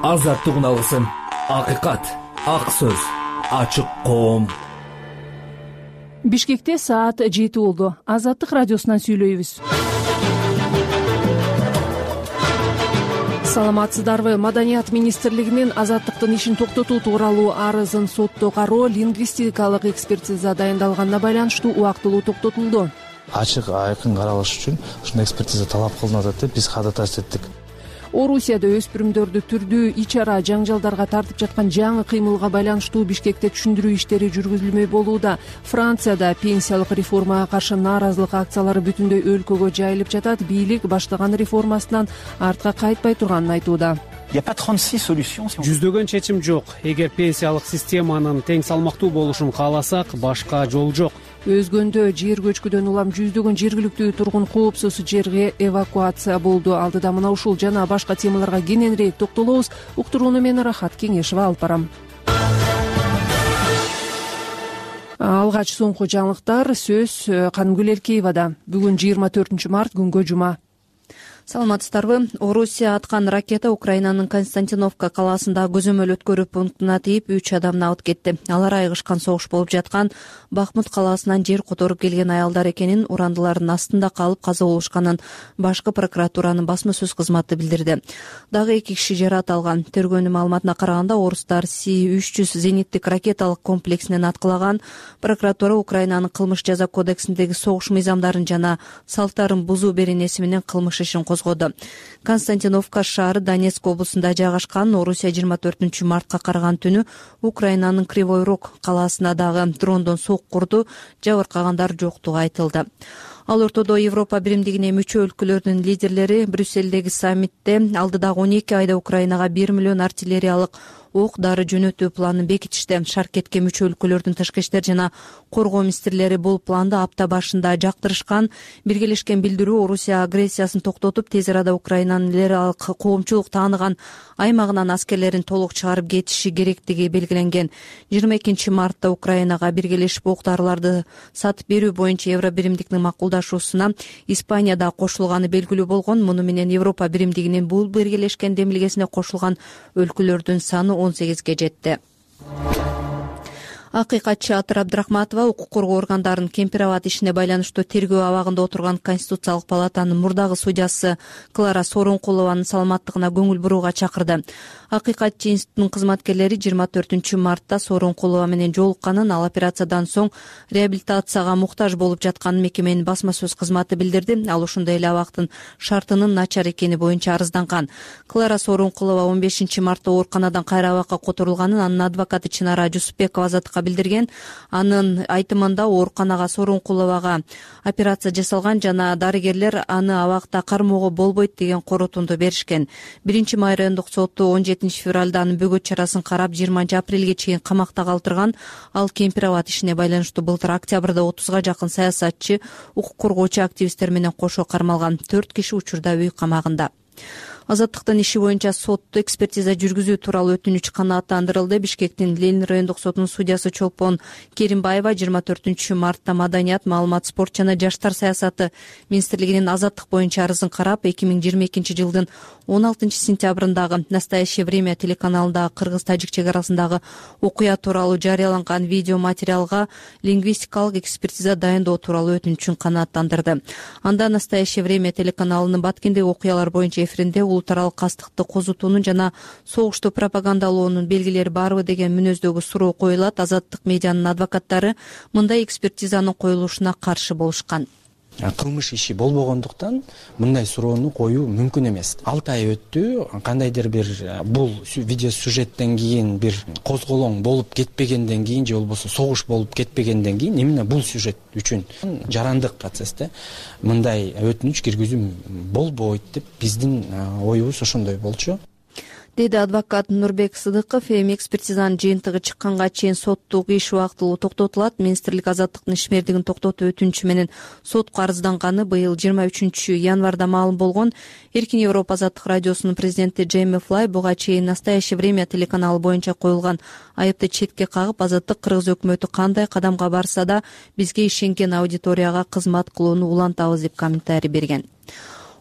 Азаттык уналысын. Акыйкат, ак сөз, ачык коом. Бишкекте саат 7 болду. Азаттык радиосунан сүйлөйбүз. Саламатсыздарбы? Маданият министрлигинин азаттыктын ишин токтотуу тууралуу арызын сотто кароо лингвистикалык экспертиза дайындалганына байланыштуу убактылуу токтотулду. Ачык, айкын каралыш үчүн ушундай экспертиза талап кылынып атат деп биз ходатайство эттик. Орусияда өспүрүмдөрдү түрдүү ич-ара жаңжалдарга тартып жаткан жаңы кыймылга байланыштуу Бишкекте түшүндүрүү иштери жүргүзүлмөй болууда. Францияда пенсиялык реформага каршы нааразылык акциялары бүтүндөй өлкөгө жайылып жатат. Бийлик баштаган реформасынан артка кайтпай турганын айтууда. Жүздөгөн чечим жок. Эгер пенсиялык системанын тең салмактуу болушун кааласак, башка жол жок. Өзгөндө жер көчкүдөн улам жүздөгөн жергиликтүү тургун коопсуз жерге эвакуация болду. Алдыда мына ушул жана башка темаларга кененирээк токтолобуз. Уктурууну мен Рахат Кеңешева алып барам. Алгач соңку жаңылыктар сөз Канымгүл Эркеевада. Бүгүн 24 март күнгө жума. Саламатсыздарбы? Орусия аткан ракета Украинанын Константиновка калаасында көзөмөл өткөрүү пунктуна тийип 3 адамды алып кетти. Алар айыгышкан согуш болуп жаткан Бахмут калаасынан жер которуп келген аялдар экенин, урандылардын астында калып каза болушканын башкы прокуратуранын басма сөз кызматы билдирди. Дагы 2 киши жаракат алган. Тергөөнүн маалыматына караганда, орустар Си-300 зениттик ракеталык комплексинен аткылаган. Прокуратура Украинанын кылмыш жаза кодексиндеги согуш мыйзамдарын жана салттарын бузуу беренеси менен кылмыш ишин козгоду. Константиновка шаары Донецк облусунда жайгашкан. Орусия 24 мартка караган түнү Украинанын Кривой Рог калаасына дагы дрондон сок курду. Жабыркагандар жоктугу айтылды. Ал ортодо Европа биримдигине мүчө өлкөлөрдүн лидерлери Брюссельдеги саммитте алдыдагы 12 айда Украинага 1 миллион артиллериялык ок дары жөнөтүү планын бекитишти. Шаркетке мүчө өлкөлөрдүн тышкы иштер жана коргоо министрлери бул планды апта башында жактырышкан. Биргелешкен билдирүү Орусия агрессиясын токтотуп, тез арада Украинанын лиралык коомчулук тааныган аймагынан аскерлерин толук чыгарып кетиши керектиги белгиленген. 22 мартта Украинага биргелешип ок дарыларды сатып берүү боюнча Евро биримдигинин макулдашуусуна Испанияда кошулганы белгилүү болгон. Муну менен Европа биримдигинин бул биргелешкен демилгесине кошулган өлкөлөрдүн саны 18-ге жетти. Акыйкатчы Атыр Абдрахматова укук коргоо органдарынын Кемпир-Абад ишине байланыштуу тергөө абагында отурган Конституциялык палатанын мурдагы судьясы Клара Сооронкулованын саламаттыгына көңүл бурууга чакырды. Акыйкатчы институттун кызматкерлери 24 мартта Сооронкулова менен жолукканын, ал операциядан соң реабилитацияга муктаж болуп жатканын мекеменин басма сөз кызматы билдирди. Ал ушундай эле абактын шартынын начар экени боюнча арызданган. Клара Сооронкулова 15 мартта ооруканадан кайра абакка которулганын анын адвокаты Чынара Жусупбекова Азаттыкка билдирген. Анын айтымында ооруканага Сооронкуловага операция жасалган жана дарыгерлер аны абакта кармоого болбойт деген корутунду беришкен. 1 райондук соту 17 февралда анын бөгөт чарасын карап 20 апрелге чейин камакта калтырган. Ал Кемпир-Абад ишине байланыштуу былтыр октябрда 30га жакын саясатчы, укук коргоочу активисттер менен кошо кармалган. 4 киши учурда үй камагында. Азаттыктын иши боюнча сотто экспертиза жүргүзүү тууралуу өтүнүч канааттандырылды. Бишкектин Ленин райондук сотунун судьясы Чолпон Керимбаева 24 мартта Маданият, маалымат, спорт жана жаштар саясаты министрлигинин азаттык боюнча арызын карап, 2022 жылдын 16 сентябрындагы «Настоящее время» телеканалындагы кыргыз-тажик чек арасындагы окуя тууралуу жарыяланган видео материалга лингвистикалык экспертиза дайындоо тууралуу өтүнүчүн канааттандырды. Анда «Настоящее время» телеканалынын Баткендеги окуялар боюнча эфиринде улут аралык кастыкты козутуунун жана согушту пропагандалоонун белгилери барбы деген мүнөздөгү суроо коюлат. Азаттык медианын адвокаттары мындай экспертизанын коюлушуна каршы болушкан. Кылмыш иши болбогондуктан мындай суроону коюу мүмкүн эмес. 6 ай өттү, кандайдыр бир бул видео сюжеттен кийин бир козголоң болуп кетпегенден кийин же болбосо согуш болуп кетпегенден кийин эмне бул сюжет үчүн жарандык процессте мындай өтүнүч киргизүү болбойт деп биздин оюбуз ошондой болчу. деди адвокат Нурбек Сыдыков. Эми экспертизанын жыйынтыгы чыкканга чейин соттук иш убактылуу токтотулат. Министрлик азаттыктын ишмердигин токтотуу өтүнүчү менен сотко арызданганы быйыл 23 январда маалым болгон. Эркин Европа азаттык радиосунун президенти Джейми Флай буга чейин «Настоящее время» телеканалы боюнча коюлган айыпты четке кагып, азаттык кыргыз өкмөтү кандай кадамга барса да бизге ишенген аудиторияга кызмат кылууну улантабыз деп комментарий берген.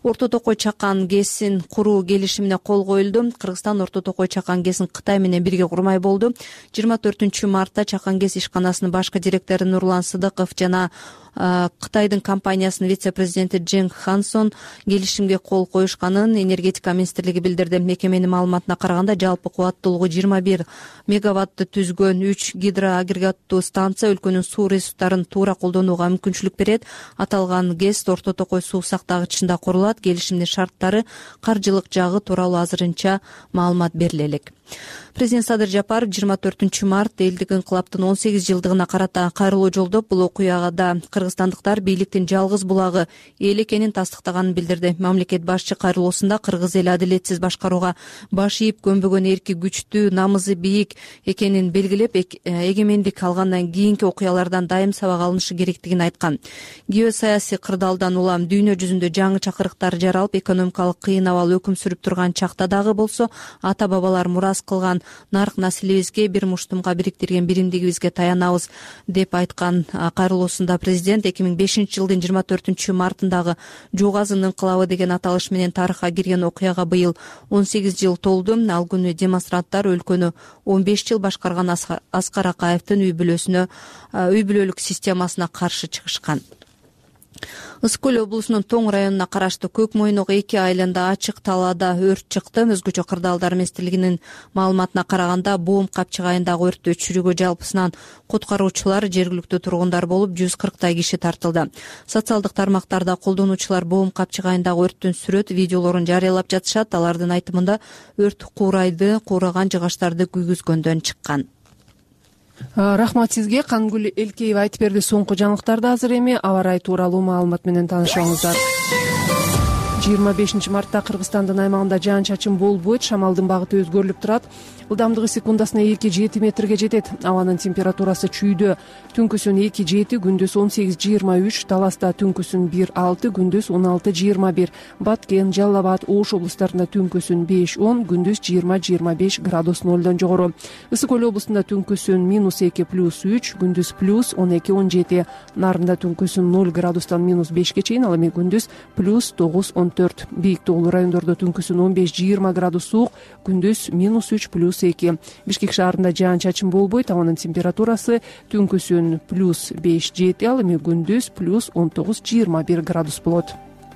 Орто Токой Чакан ГЭСин куруу келишимине кол коюлду. Кыргызстан Орто Токой Чакан ГЭСин Кытай менен бирге курмай болду. 24 мартта Чакан ГЭС ишканасынын башкы директору Нурлан Сыдыков жана Кытайдын компаниясынын вице-президенти Дженг Хансон келишимге кол коюшканын энергетика министрлиги билдирди. Мекеменин маалыматына караганда жалпы кубаттуулугу 21 мегаватты түзгөн 3 гидроагрегаттуу станция өлкөнүн суу ресурстарын туура колдонууга мүмкүнчүлүк берет. Аталган ГЭС Орто Токой суу сактагычында курулат. Келишимдин шарттары, каржылык жагы тууралуу азырынча маалымат бериле элек. Президент Садыр Жапаров 24 март элдик инкылаптын 18 жылдыгына карата кайрылуу жолдоп, бул окуяда кыргызстандыктар бийликтин жалгыз булагы эл экенин тастыктаганын билдирди. Мамлекет башчы кайрылуусунда кыргыз эли адилетсиз башкарууга баш ийип көнбөгөн эрки күчтүү, намызы бийик экенин белгилеп, эгемендик алгандан кийинки окуялардан дайым сабак алынышы керектигин айткан. Геосаясий кырдаалдан улам дүйнө жүзүндө жаңы чакырыктар жаралып, экономикалык кыйын абал өкүм сүрүп турган чакта дагы болсо, ата бабалар мурас кылган нарк населебизге, бир муштумга бириктирген биримдигибизге таянабыз деп айткан кайрылуусунда президент 2005 жылдын 24 мартындагы Жугазын инкылабы деген аталыш менен тарыхка кирген окуяга быйыл 18 жыл толду. Ал күнү демонстранттар өлкөнү 15 жыл башкарган Аскар Акаевдин үй бүлөлүк системасына каршы чыгышкан. Ысык көл облусунун Тоң районуна караштуу Көк Мойнок 2 айылында ачык талаада өрт чыкты. Өзгөчө кырдаалдар министрлигинин маалыматына караганда, Боом Капчык айылындагы өрттү өчүрүүгө жалпысынан куткаруучулар, жергиликтүү тургундар болуп 140 киши тартылды. Социалдык тармактарда колдонуучулар Боом Капчык айылындагы өрттүн сүрөт, видеолорун жарыялап жатышат. Алардын айтымында өрт куурайды, куураган жыгачтарды күйгүзгөндөн чыккан. Рахмат сизге. Кангүл Элкеева айтып берди. Соңку жаңылыктарды азыр эми аба ырайы тууралуу маалымат менен таанышыңыздар. 25 мартта Кыргызстандын аймагында жаан-чачын болбойт, шамалдын багыты өзгөрүлүп турат. Ылдамдыгы секундасына 2-7 метрге жетет. Абанын температурасы чүйдө. Түнкүсүн 2-7, күндүз 18-23, Таласта түнкүсүн 1-6, күндүз 16-21. Баткен, Жалал Абад, Ош облустарында түнкүсүн 5-10, күндүз 20-25 градус нолдон жогору. Ысык көл облусунда түнкүсүн -2 + 3, күндүз +12-17. Нарында түнкүсүн 0 градустан -5 чейин, ал эми күндүз +9-14. Бийик тоолуу райондордо түнкүсүн 15-20 градус суук, күндүз -3 + 2. Бишкек шаарында жаан-чачын болбойт, абанын температурасы түнкүсүн +5-7, ал эми күндүз +19-21 градус болот.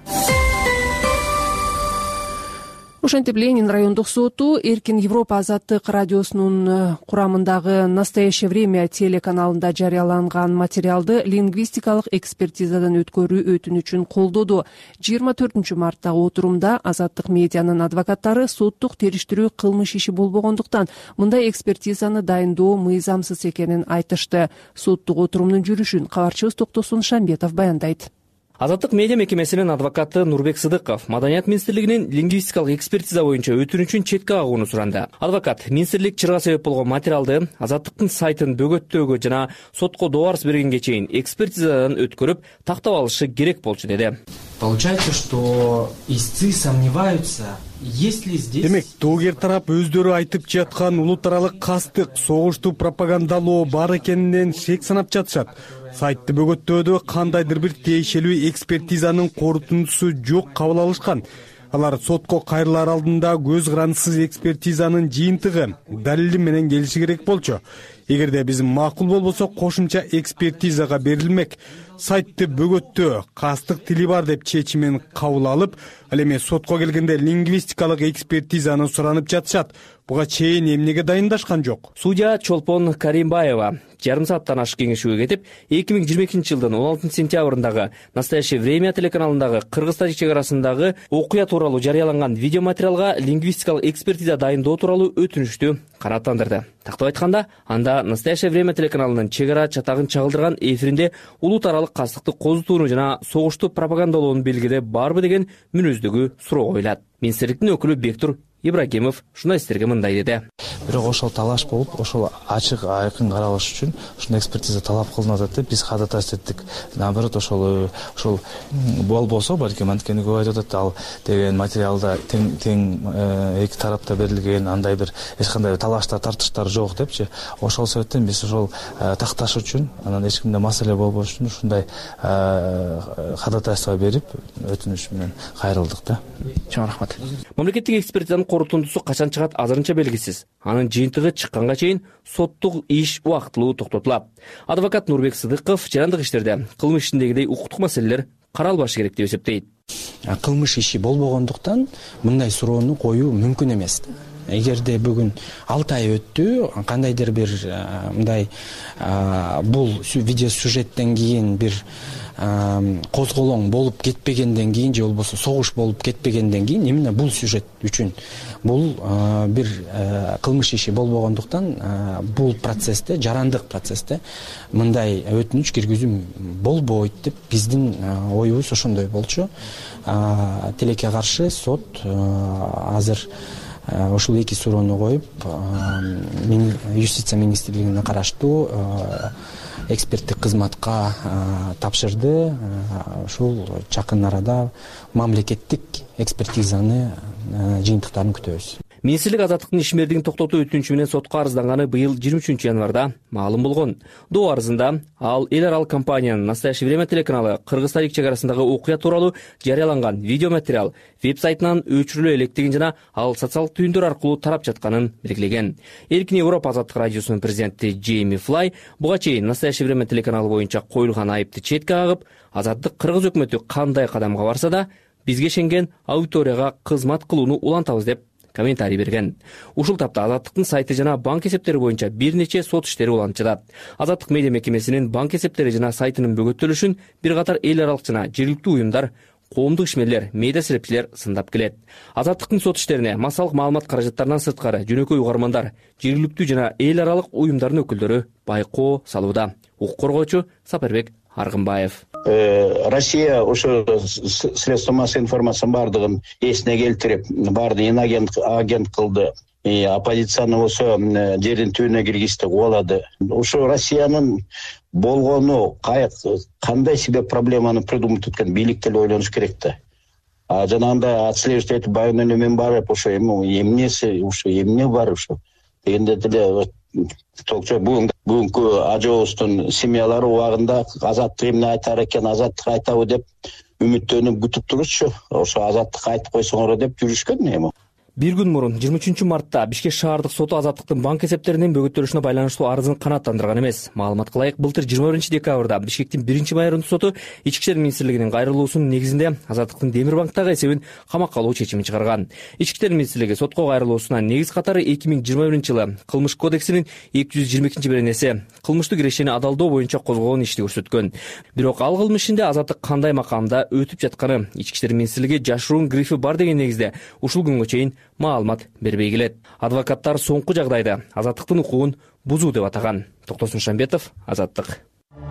Ошентип Ленин райондук соту Эркин Европа азаттык радиосунун курамындагы «Настоящее время» телеканалында жарыяланган материалды лингвистикалык экспертизадан өткөрүү өтүнүчүн колдоду. 24 марттагы отурумда азаттык медианын адвокаттары соттук териштирүү кылмыш иши болбогондуктан мындай экспертизаны дайындоо мыйзамсыз экенин айтышты. Соттук отурумдун жүрүшүн кабарчыбыз Токтосун Шамбетов баяндайт. Азаттык медиа мекемесинин адвокаты Нурбек Сыдыков Маданият министрлигинин лингвистикалык экспертиза боюнча өтүнүчүн четке кагууну суранды. Адвокат министрлик чырга себеп болгон материалды Азаттыктын сайтын бөгөттөөгө жана сотко добарс бергенге чейин экспертизадан өткөрүп тактап алышы керек болчу деди. Получается, что истцы сомневаются, есть ли здесь... Демек, доогер тарап өздөрү айтып жаткан улут аралык кастык, согушту пропагандалоо бар экенинен шек санап жатышат. Сайтты бөгөттөөдө кандайдыр бир тиешелүү экспертизанын корутундусу жок кабыл алышкан. Алар сотко кайрылар алдында көз карандысыз экспертизанын жыйынтыгы, далили менен келиши керек болчу. Эгерде биз макул болбосо кошумча экспертизага берилмек. Сайтты бөгөттөө кастык тили бар деп чечимин кабыл алып, ал эми сотко келгенде лингвистикалык экспертизаны суранып жатышат. Буга чейин эмнеге дайындашкан жок? Судья Чолпон Каримбаева жарым сааттан ашык кеңешүүгө кетип, 2022 жылдын 16 сентябрындагы «Настоящее время» телеканалындагы Кыргыз-Тажик чек арасындагы окуя тууралуу жарыяланган видеоматериалга лингвистикалык экспертиза дайындоо тууралуу өтүнүштү канааттандырды. Тактап айтканда, анда «Настоящее время» телеканалынын чек ара чатагын чагылдырган эфиринде улут аралык кастыкты козутууну жана согушту пропагандалоонун белгиде барбы деген мүнөздөгү суроо коюлат. Министрликтин өкүлү Бектур Ибрагимов журналисттерге мындай деди. Бирок ошол талаш болуп, ошол ачык айкын каралыш үчүн ушундай экспертиза талап кылынып атат деп биз ходатайство эттик. Наоборот, ошол болбосо, балким анткени көп айтып атат, ал деген материалда тең эки тарапта берилген, андай бир эч кандай талаштар, тартыштар жок депчи. Ошол себептен биз ошол такташ үчүн, анан эч кимде маселе болбош үчүн ушундай ходатайство берип, өтүнүш менен кайрылдык да. Чоң рахмат. Мамлекеттик экспертизанын корутундусу качан чыгат азырынча белгисиз. Анын жыйынтыгы чыкканга чейин соттук иш убактылуу токтотулат. Адвокат Нурбек Сыдыков жарандык иштерде кылмыш ишиндегидей укуктук маселелер каралбашы керек деп эсептейт. Кылмыш иши болбогондуктан мындай суроону коюу мүмкүн эмес. Эгерде бүгүн 6 ай өттү, кандайдыр бир мындай бул видео сюжеттен кийин бир козголоң болуп кетпегенден кийин же болбосо согуш болуп кетпегенден кийин именно бул сюжет үчүн бул бир кылмыш иши болбогондуктан бул процессте, жарандык процессте мындай өтүнүч киргизүү болбойт деп биздин оюбуз ошондой болчу. Тилекке каршы сот азыр ушул эки суроону коюп, юстиция министрлигине караштуу эксперттик кызматка тапшырды. Ушул жакын арада мамлекеттик экспертизаны жыйынтыктарын күтөбүз. Министрлик азаттыктын ишмердигин токтотуу өтүнүчү менен сотко арызданганы быйыл 23 январда маалым болгон. Доо арызында ал эл аралык компаниянын «Настоящее время» телеканалы Кыргыз-Тажик чек арасындагы окуя тууралуу жарыяланган видеоматериал веб-сайтынан өчүрүлө электигин жана ал социалдык түйүндөр аркылуу тарап жатканын белгилеген. Эркин Европа азаттык радиосунун президенти Джейми Флай буга чейин «Настоящее время» телеканалы боюнча коюлган айыпты четке кагып, азаттык кыргыз өкмөтү кандай кадамга барса да, бизге ишенген аудиторияга кызмат кылууну улантабыз деп комментарий берген. Ушул тапта Азаттыктын сайты жана банк эсептери боюнча бир нече сот иштери улантчыда. Азаттык медиа мекемесинин банк эсептери жана сайтынын бөгөттөлүшүн бир катар эл аралык жана жергиликтүү уюмдар, коомдук ишмерлер, медиа серепчилер сындап келет. Азаттыктын сот иштерине массалык маалымат каражаттарынан сырткары жөнөкөй угармандар, жергиликтүү жана эл аралык уюмдардын өкүлдөрү байкоо салууда. Укук коргоочу Сапарбек Аргымбаев. Россия ошо средства массовой информациянын бардыгын эсине келтирип, баардыгын агент кылды. Оппозицияны болсо жердин түбүнө киргизди, кубалады. Ошо Россиянын болгону кандай себе проблеманы придумать эткен бийлик деле ойлонуш керек да. Жанагындай отслеживать этип байынан эмен барып, ошо эмнеси, ошо эмне бар ошо дегенде деле толчу бүгүнкү ажообуздун семьялары убагында азаттык эмне айтар экен, азаттык айтабы деп үмүттөнүп күтүп турушчу. Ошо азаттык айтып койсоңор деп жүрүшкөн эми. Бир күн мурун 23 мартта Бишкек шаардык соту Азаттыктын банк эсептеринин бөгөттөлүшүнө байланыштуу арызын канааттандырган эмес. Маалыматка ылайык, былтыр 21 декабрда Бишкектин 1-майорунду соту Ички иштер министрлигинин кайрылуусунун негизинде Азаттыктын Демир банктагы эсебин камакка алуу чечимин чыгарган. Ички иштер министрлиги сотко кайрылуусуна негиз катары 2021-жылы Кылмыш кодексинин 222-беренеси кылмыштуу кирешени адалдоо боюнча козголгон ишти көрсөткөн. Бирок ал кылмыш ишинде Азаттык кандай макамда өтүп жатканы Ички иштер министрлиги жашыруун грифи бар деген негизде ушул күнгө чейин маалымат бербей келет. Адвокаттар соңку жагдайда Азаттыктын укугун бузуу деп атаган. Токтосун Шамбетов, Азаттык.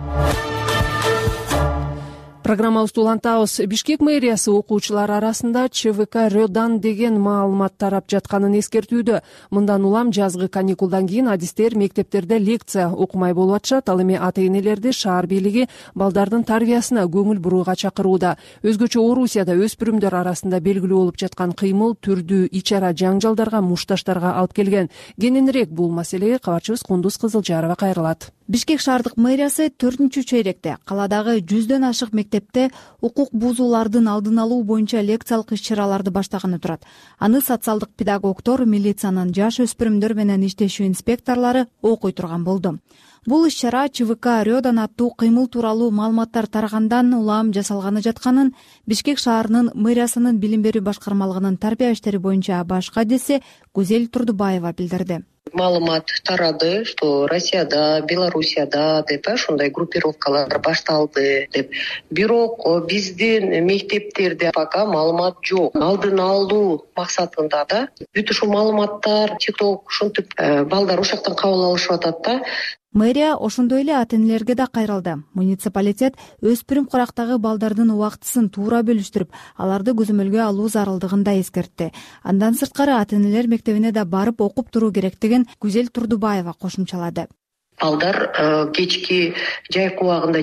Программабызды улантабыз. Бишкек мэриясы окуучулар арасында ЧВК Рёдан деген маалымат тарап жатканын эскертүүдө. Мындан улам жазгы каникулдан кийин адистер мектептерде лекция окумай болуп атышат. Ал эми ата-энелерди шаар бийлиги балдардын тарбиясына көңүл бурууга чакырууда. Өзгөчө Орусияда өспүрүмдөр арасында белгилүү болуп жаткан кыймыл түрдүү ич-ара жаңжалдарга, мушташтарга алып келген. Кененирээк бул маселеге кабарчыбыз Кундуз Кызылжарова кайрылат. Бишкек шаардык мэриясы 4-чейректе каладагы 100дөн ашык мектепте укук бузуулардын алдын алуу боюнча лекциялык иш-чараларды баштаганы турат. Аны социалдык педагогдор, милициянын жаш өспүрүмдөр менен иштешүү инспекторлору окуй турган болду. Бул иш-чара ЧВК Рёдан аттуу кыймыл тууралуу маалыматтар тарагандан улам жасалганы жатканын Бишкек шаарынын мэриясынын билим берүү башкармалыгынын тарбия иштери боюнча баш кадиси Гүзел Турдубаева билдирди. Маалымат тарады, что Россияда, Белоруссияда деп ушундай группировкалар башталды деп. Бирок биздин мектептерде пока маалымат жок. Алдын алуу максатында да бүт ушул маалыматтар TikTok ушинтип балдар ошоктон кабыл алышып атат да. мэрия ошондой эле ата энелерге да кайрылды. Муниципалитет өспүрүм курактагы балдардын убактысын туура бөлүштүрүп, аларды көзөмөлгө алуу зарылдыгын да эскертти. Андан сырткары ата энелер мектебине да барып окуп туруу керектигин Гүзел Турдубаева кошумчалады. Балдар кечки жайкы убагында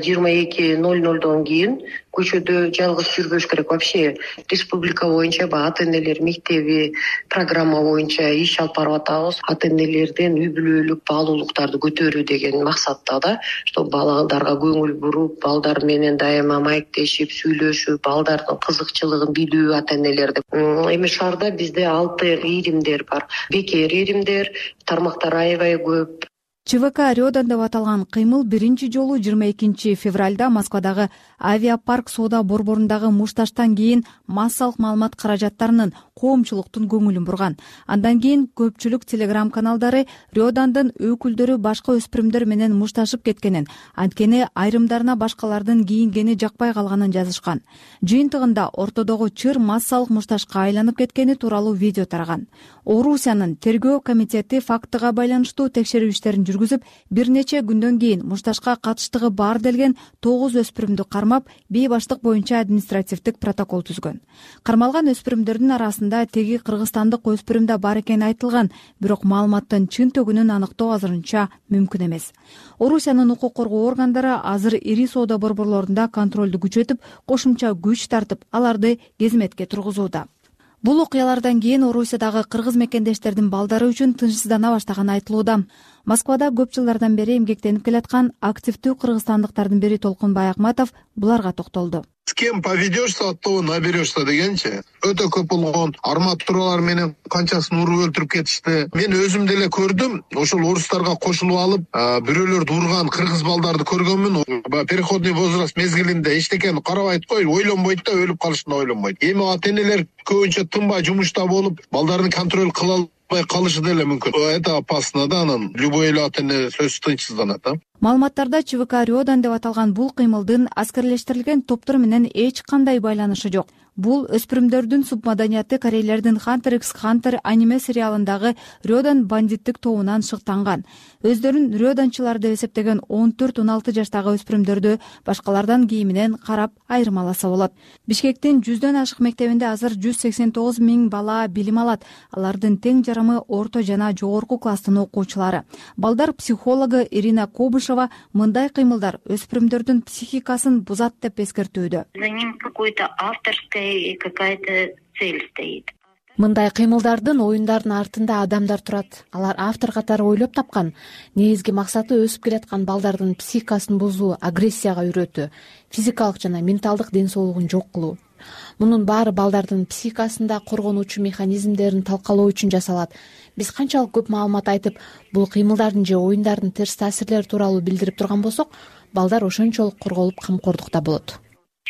22:00 кийин көчөдө жалгыз жүрбөш керек. Вообще республика боюнча ата энелер мектеби программа боюнча иш алып барып атабыз. Ата энелерден үй бүлөлүк баалуулуктарды көтөрүү деген максатта да, что балдарга көңүл буруп, балдар менен дайыма маектешип, сүйлөшүп, балдардын кызыкчылыгын билүү ата энелерди. Эми шаарда бизде 6 иримдер бар. Бекер иримдер, тармактар аябай көп. ЧВК Рёдан деп аталган кыймыл биринчи жолу 22 февралда Москвадагы авиапарк соода борборундагы мушташтан кийин массалык маалымат каражаттарынын коомчулуктун көңүлүн бурган. Андан кийин көпчүлүк телеграм каналдары Рёдандын өкүлдөрү башка өспүрүмдөр менен мушташып кеткенин, анткени айрымдарына башкалардын кийингени жакпай калганын жазышкан. Жыйынтыгында ортодогу чыр массалык мушташка айланып кеткени тууралуу видео тараган. Орусиянын тергөө комитети фактыга байланыштуу текшерүү иштерин жүргүзүп, бир нече күндөн кийин мушташка катыштыгы бар делген 9 өспүрүмдү кармап, бейбаштык боюнча административдик протокол түзгөн. Кармалган өспүрүмдөрдүн арасында теги кыргызстандык өспүрүм да бар экени айтылган, бирок маалыматтын чын төгүнүн аныктоо азырынча мүмкүн эмес. Орусиянын укук коргоо органдары азыр ири соода борборлорунда контролду күчөтүп, кошумча күч тартып, аларды кезметке тургузууда. Бул окуялардан кийин Орусиядагы кыргыз мекендештердин балдары үчүн тынчсыздана баштаганы айтылууда. Москвада көп жылдардан бери эмгектенип келаткан активдүү кыргызстандыктардын бири Толкун Баякматов буларга токтолду. С кем поведешься, от того наберешься дегенчи. Өтө көп болгон арматуралар менен канчасын уруп өлтүрүп кетишти. Мен өзүм деле көрдүм. Ошол орустарга кошулуп алып, бирөөлөрдү урган кыргыз балдарды көргөнмүн. Переходный возраст мезгилинде эчтекени карабайт кой, ойлонбойт да, өлүп калышын ойлонбойт. Эми ата энелер көбүнчө тынбай жумушта болуп, балдарын контроль кыла калышы деле мүмкүн. Это опасно да, анан любой эле ата эне сөзсүз тынчсызданат. Маалыматтарда ЧВК Рёдан деп аталган бул кыймылдын аскерлештирилген топтор менен эч кандай байланышы жок. Бул өспүрүмдөрдүн субмаданияты корейлердин Hunter x Hunter аниме сериалындагы Рёдан бандиттик тобунан шыктанган. Өздөрүн рёданчылар деп эсептеген 14-16 жаштагы өспүрүмдөрдү башкалардан кийиминен карап айырмаласа болот. Бишкектин 100дөн ашык мектебинде азыр 189 000 бала билим алат. Алардын тең жарымы орто жана жогорку класстын окуучулары. Балдар психологу Ирина Кобышева мындай кыймылдар өспүрүмдөрдүн психикасын бузат деп эскертүүдө. За ним какой-то авторская какая-то цель стоит. Мындай кыймылдардын, оюндардын артында адамдар турат. Алар автор катары ойлоп тапкан. Негизги максаты өсүп келаткан балдардын психикасын бузуу, агрессияга үйрөтүү, физикалык жана менталдык ден соолугун жок кылуу. Мунун баары балдардын психикасында коргонуучу механизмдерин талкалоо үчүн жасалат. Биз канчалык көп маалымат айтып, бул кыймылдардын же оюндардын терс таасирлери тууралуу билдирип турган болсок, балдар ошончолук корголуп камкордукта болот.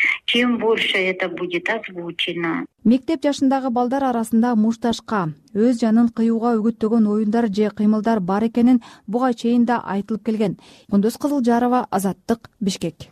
Чем больше это будет озвучено. Мектеп жашындагы балдар арасында мушташка, өз жанын кыюуга үгүттөгөн оюндар же кыймылдар бар экенин буга чейин да айтылып келген. Кундуз Кызылжарова, Азаттык, Бишкек.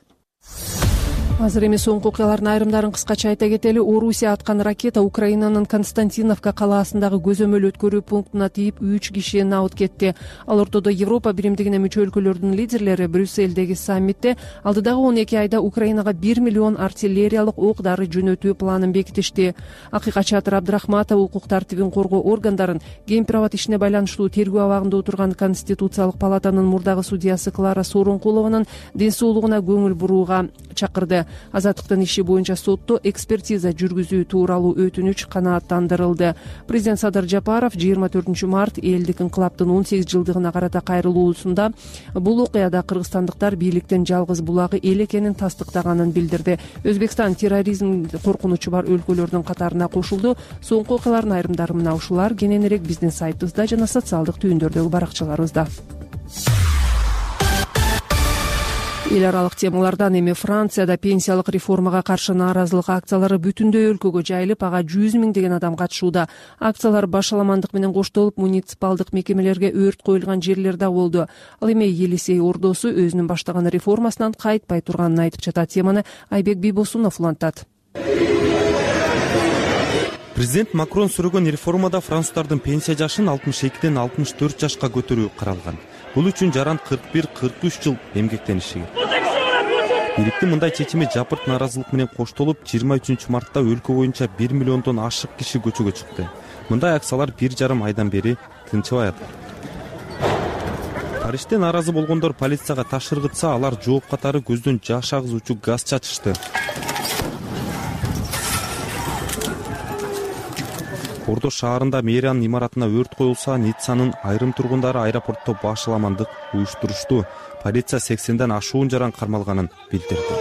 Азыр эми соңку окуялардын айрымдарын кыскача айта кетели. Орусия аткан ракета Украинанын Константиновка калаасындагы көзөмөл өткөрүү пунктуна тийип 3 киши набыт кетти. Ал ортодо Европа биримдигине мүчө өлкөлөрдүн лидерлери Брюссельдеги саммитте алдыдагы 12 айда Украинага 1 миллион артиллериялык ок-дары жөнөтүү планын бекитишти. Акыйкатчы Атыр Абдрахматов укук тартибин коргоо органдарын Гемпирабад ишине байланыштуу тергөө абагында отурган Конституциялык палатанын мурдагы судьясы Клара Сооронкулованын ден соолугуна көңүл бурууга чакырды. Азаттыктын иши боюнча сотто экспертиза жүргүзүү тууралуу өтүнүч канааттандырылды. Президент Садыр Жапаров 24 март элдик инкылаптын 18 жылдыгына карата кайрылуусунда бул окуяда кыргызстандыктар бийликтин жалгыз булагы эл экенин тастыктаганын билдирди. Өзбекстан терроризм коркунучу бар өлкөлөрдүн катарына кошулду. Соңку окуялардын айрымдары мына ушулар. Кененирээк биздин сайтыбызда жана социалдык түйүндөрдөгү баракчаларыбызда. Эл аралык темалардан эми Францияда пенсиялык реформага каршы нааразылык акциялары бүтүндөй өлкөгө жайылып, ага 100 миңдеген адам катышууда. Акциялар башаламандык менен коштолуп, муниципалдык мекемелерге өрт коюлган жерлер да болду. Ал эми Елисей ордосу өзүнүн баштаган реформасынан кайтпай турганын айтып жатат. Теманы Айбек Бийбосунов улантат. Президент Макрон сүрөгөн реформада француздардын пенсия жашын 62ден 64 жашка көтөрүү каралган. Бул үчүн жаран 41-43 жыл эмгектениши керек. Бийликтин мындай чечими жапырт нааразылык менен коштолуп, 23 мартта өлкө боюнча 1 миллиондон ашык киши көчөгө чыкты. Мындай акциялар 1,5 айдан бери тынчыбай атат. Парижде нааразы болгондор полицияга таш ыргытса, алар жооп катары көздөн жаш агызуучу газ чачышты. Бордо шаарында мэриянын имаратына өрт коюлса, Ниццанын айрым тургундары аэропортто башаламандык уюштурушту. Полиция 80ден ашуун жаран кармалганын билдирди.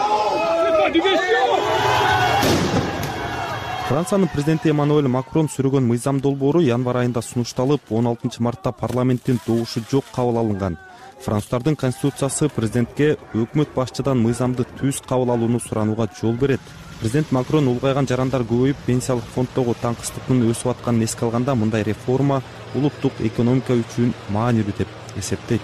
Франциянын президенти Эммануэль Макрон сүрөгөн мыйзам долбоору январь айында сунушталып, 16 мартта парламенттин добушу жок кабыл алынган. Француздардын конституциясы президентке өкмөт башчыдан мыйзамды түз кабыл алууну суранууга жол берет. Президент Макрон улгайган жарандар көбөйүп, пенсиялык фонддогу таңкыстыктын өсүп атканын эске алганда, мындай реформа улуттук экономика үчүн маанилүү деп эсептейт.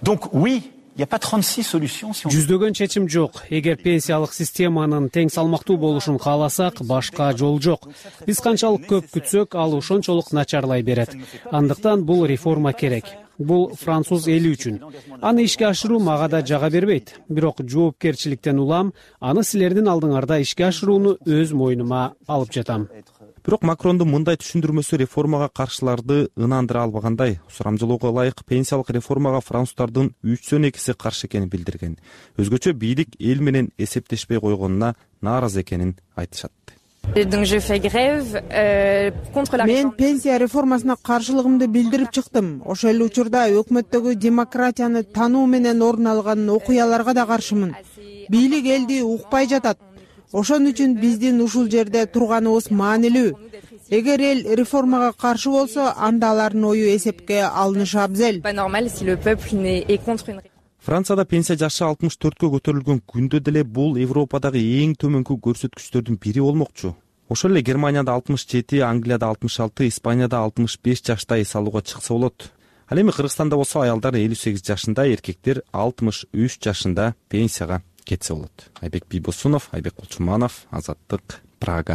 Жүздөгөн чечим жок. Эгер пенсиялык системанын тең салмактуу болушун кааласак, башка жол жок. Биз канчалык көп күтсөк, ал ошончолук начарлай берет. Андыктан бул реформа керек. Бул француз эли үчүн. Аны ишке ашыруу мага да жага бербейт. Бирок жоопкерчиликтен улам, аны силердин алдыңарда ишке ашырууну өз мойнума алып жатам. Бирок Макрондун мындай түшүндүрмөсү реформага каршыларды ынандыра албагандай. Сурамжылоого ылайык пенсиялык реформага француздардын 3/2 каршы экенин билдирген. Өзгөчө бийлик эл менен эсептешпей койгонуна нааразы экенин айтышат. Мен пенсия реформасына каршылыгымды билдирип чыктым. Ошол эле учурда өкмөттөгү демократияны тануу менен орун алган окуяларга да каршымын. Бийлик элди укпай жатат. Ошон үчүн биздин ушул жерде турганыбыз маанилүү. Эгер эл реформага каршы болсо, анда алардын ою эсепке алынышы абзел. Францияда пенсия жашы 64кө көтөрүлгөн күндө деле бул Европадагы эң төмөнкү көрсөткүчтөрдүн бири болмокчу. Ошол эле Германияда 67, Англияда 66, Испанияда 65 жашта эс алууга чыкса болот. Ал эми Кыргызстанда болсо аялдар 58 жашында, эркектер 63 жашында пенсияга кетсе болот. Айбек Бийбосунов, Айбек Кулчуманов, Азаттык, Прага.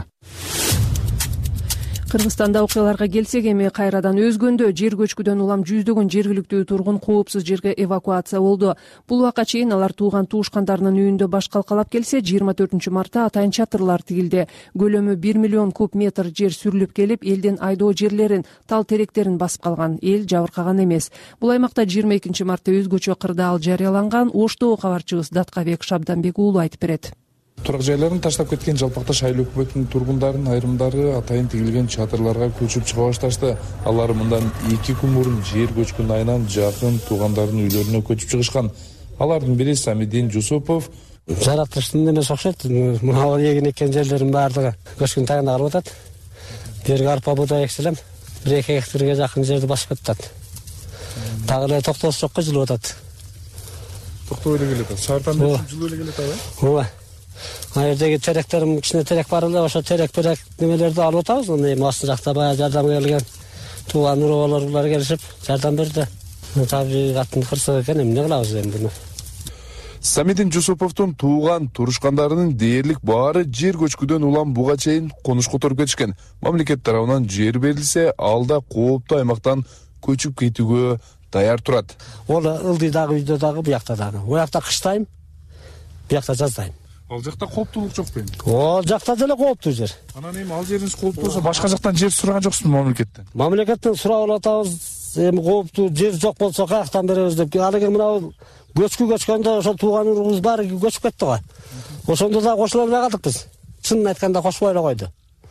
Кыргызстанда окуяларга келсек, эми кайрадан өзгөндө жер көчкүдөн улам жүздөгөн жергиликтүү тургун коопсуз жерге эвакуация болду. Бул убакка чейин алар тууган туушкандарынын үйүндө баш калкалап келсе, 24 мартта атайын чатырлар тигилди. Көлөмү 1 миллион куб метр жер сүрүлүп келип, элдин айдоо жерлерин, тал теректерин басып калган. Эл жабыркаган эмес. Бул аймакта 22 мартта өзгөчө кырдаал жарыяланган. Оштогу кабарчыбыз Даткабек Шабданбек уулу айтып берет. Турак жайларын таштап кеткен Жалпакташ айыл өкмөтүнүн тургундарын айрымдары атайын тигилген чатырларга көчүп чыга башташты. Алар мындан 2 күн мурун жер көчкүнүн айынан жакын туугандарынын үйлөрүнө көчүп чыгышкан. Алардын бири Самидин Жусупов. Жаратылыштын эмес окшойт. Мына эгин экен жерлердин баардыгы көчкүнүн тагына калып атат. Жерге арпа буудай экселем 1-2 гектарга жакын жерди басып кетет. Дагы эле токтоосу жокко жылып атат. Токтобой эле келет. Шаардан жылып эле келет ооба. Ана жердеги теректерим кичине терек бар эле, ошо терек немелерди алып атабыз. Эми астын жакта баягы жардам келген тууган уралар келишип жардам берди. Табигаттын кырсыгы экен, эмне кылабыз эми? Самидин Жусуповдун тууган турушкандарынын дээрлик баары жер көчкүдөн улам буга чейин конуш которуп кетишкен. Мамлекет тарабынан жер берилсе, алда кооптуу аймактан көчүп кетүүгө даяр турат. Ол ылдый дагы үйдө дагы, буякта дагы. Буякта кыштайм, буякта жаздайм. Ал жакта кооптуулук жок бейм? О, жакта деле кооптуу жер. Анан эми ал жериңиз кооптуу болсо, башка жактан жер сураган жоксузбу мамлекеттен? Мамлекеттен сурап атабыз, эми кооптуу жер жок болсо каяктан беребиз деп. Ал эми мына көчкөндө ошол тууган урубуз баары көчүп кетти го. Ошондо да кошула эле калдык биз. Чынын айтканда кошпой эле койду.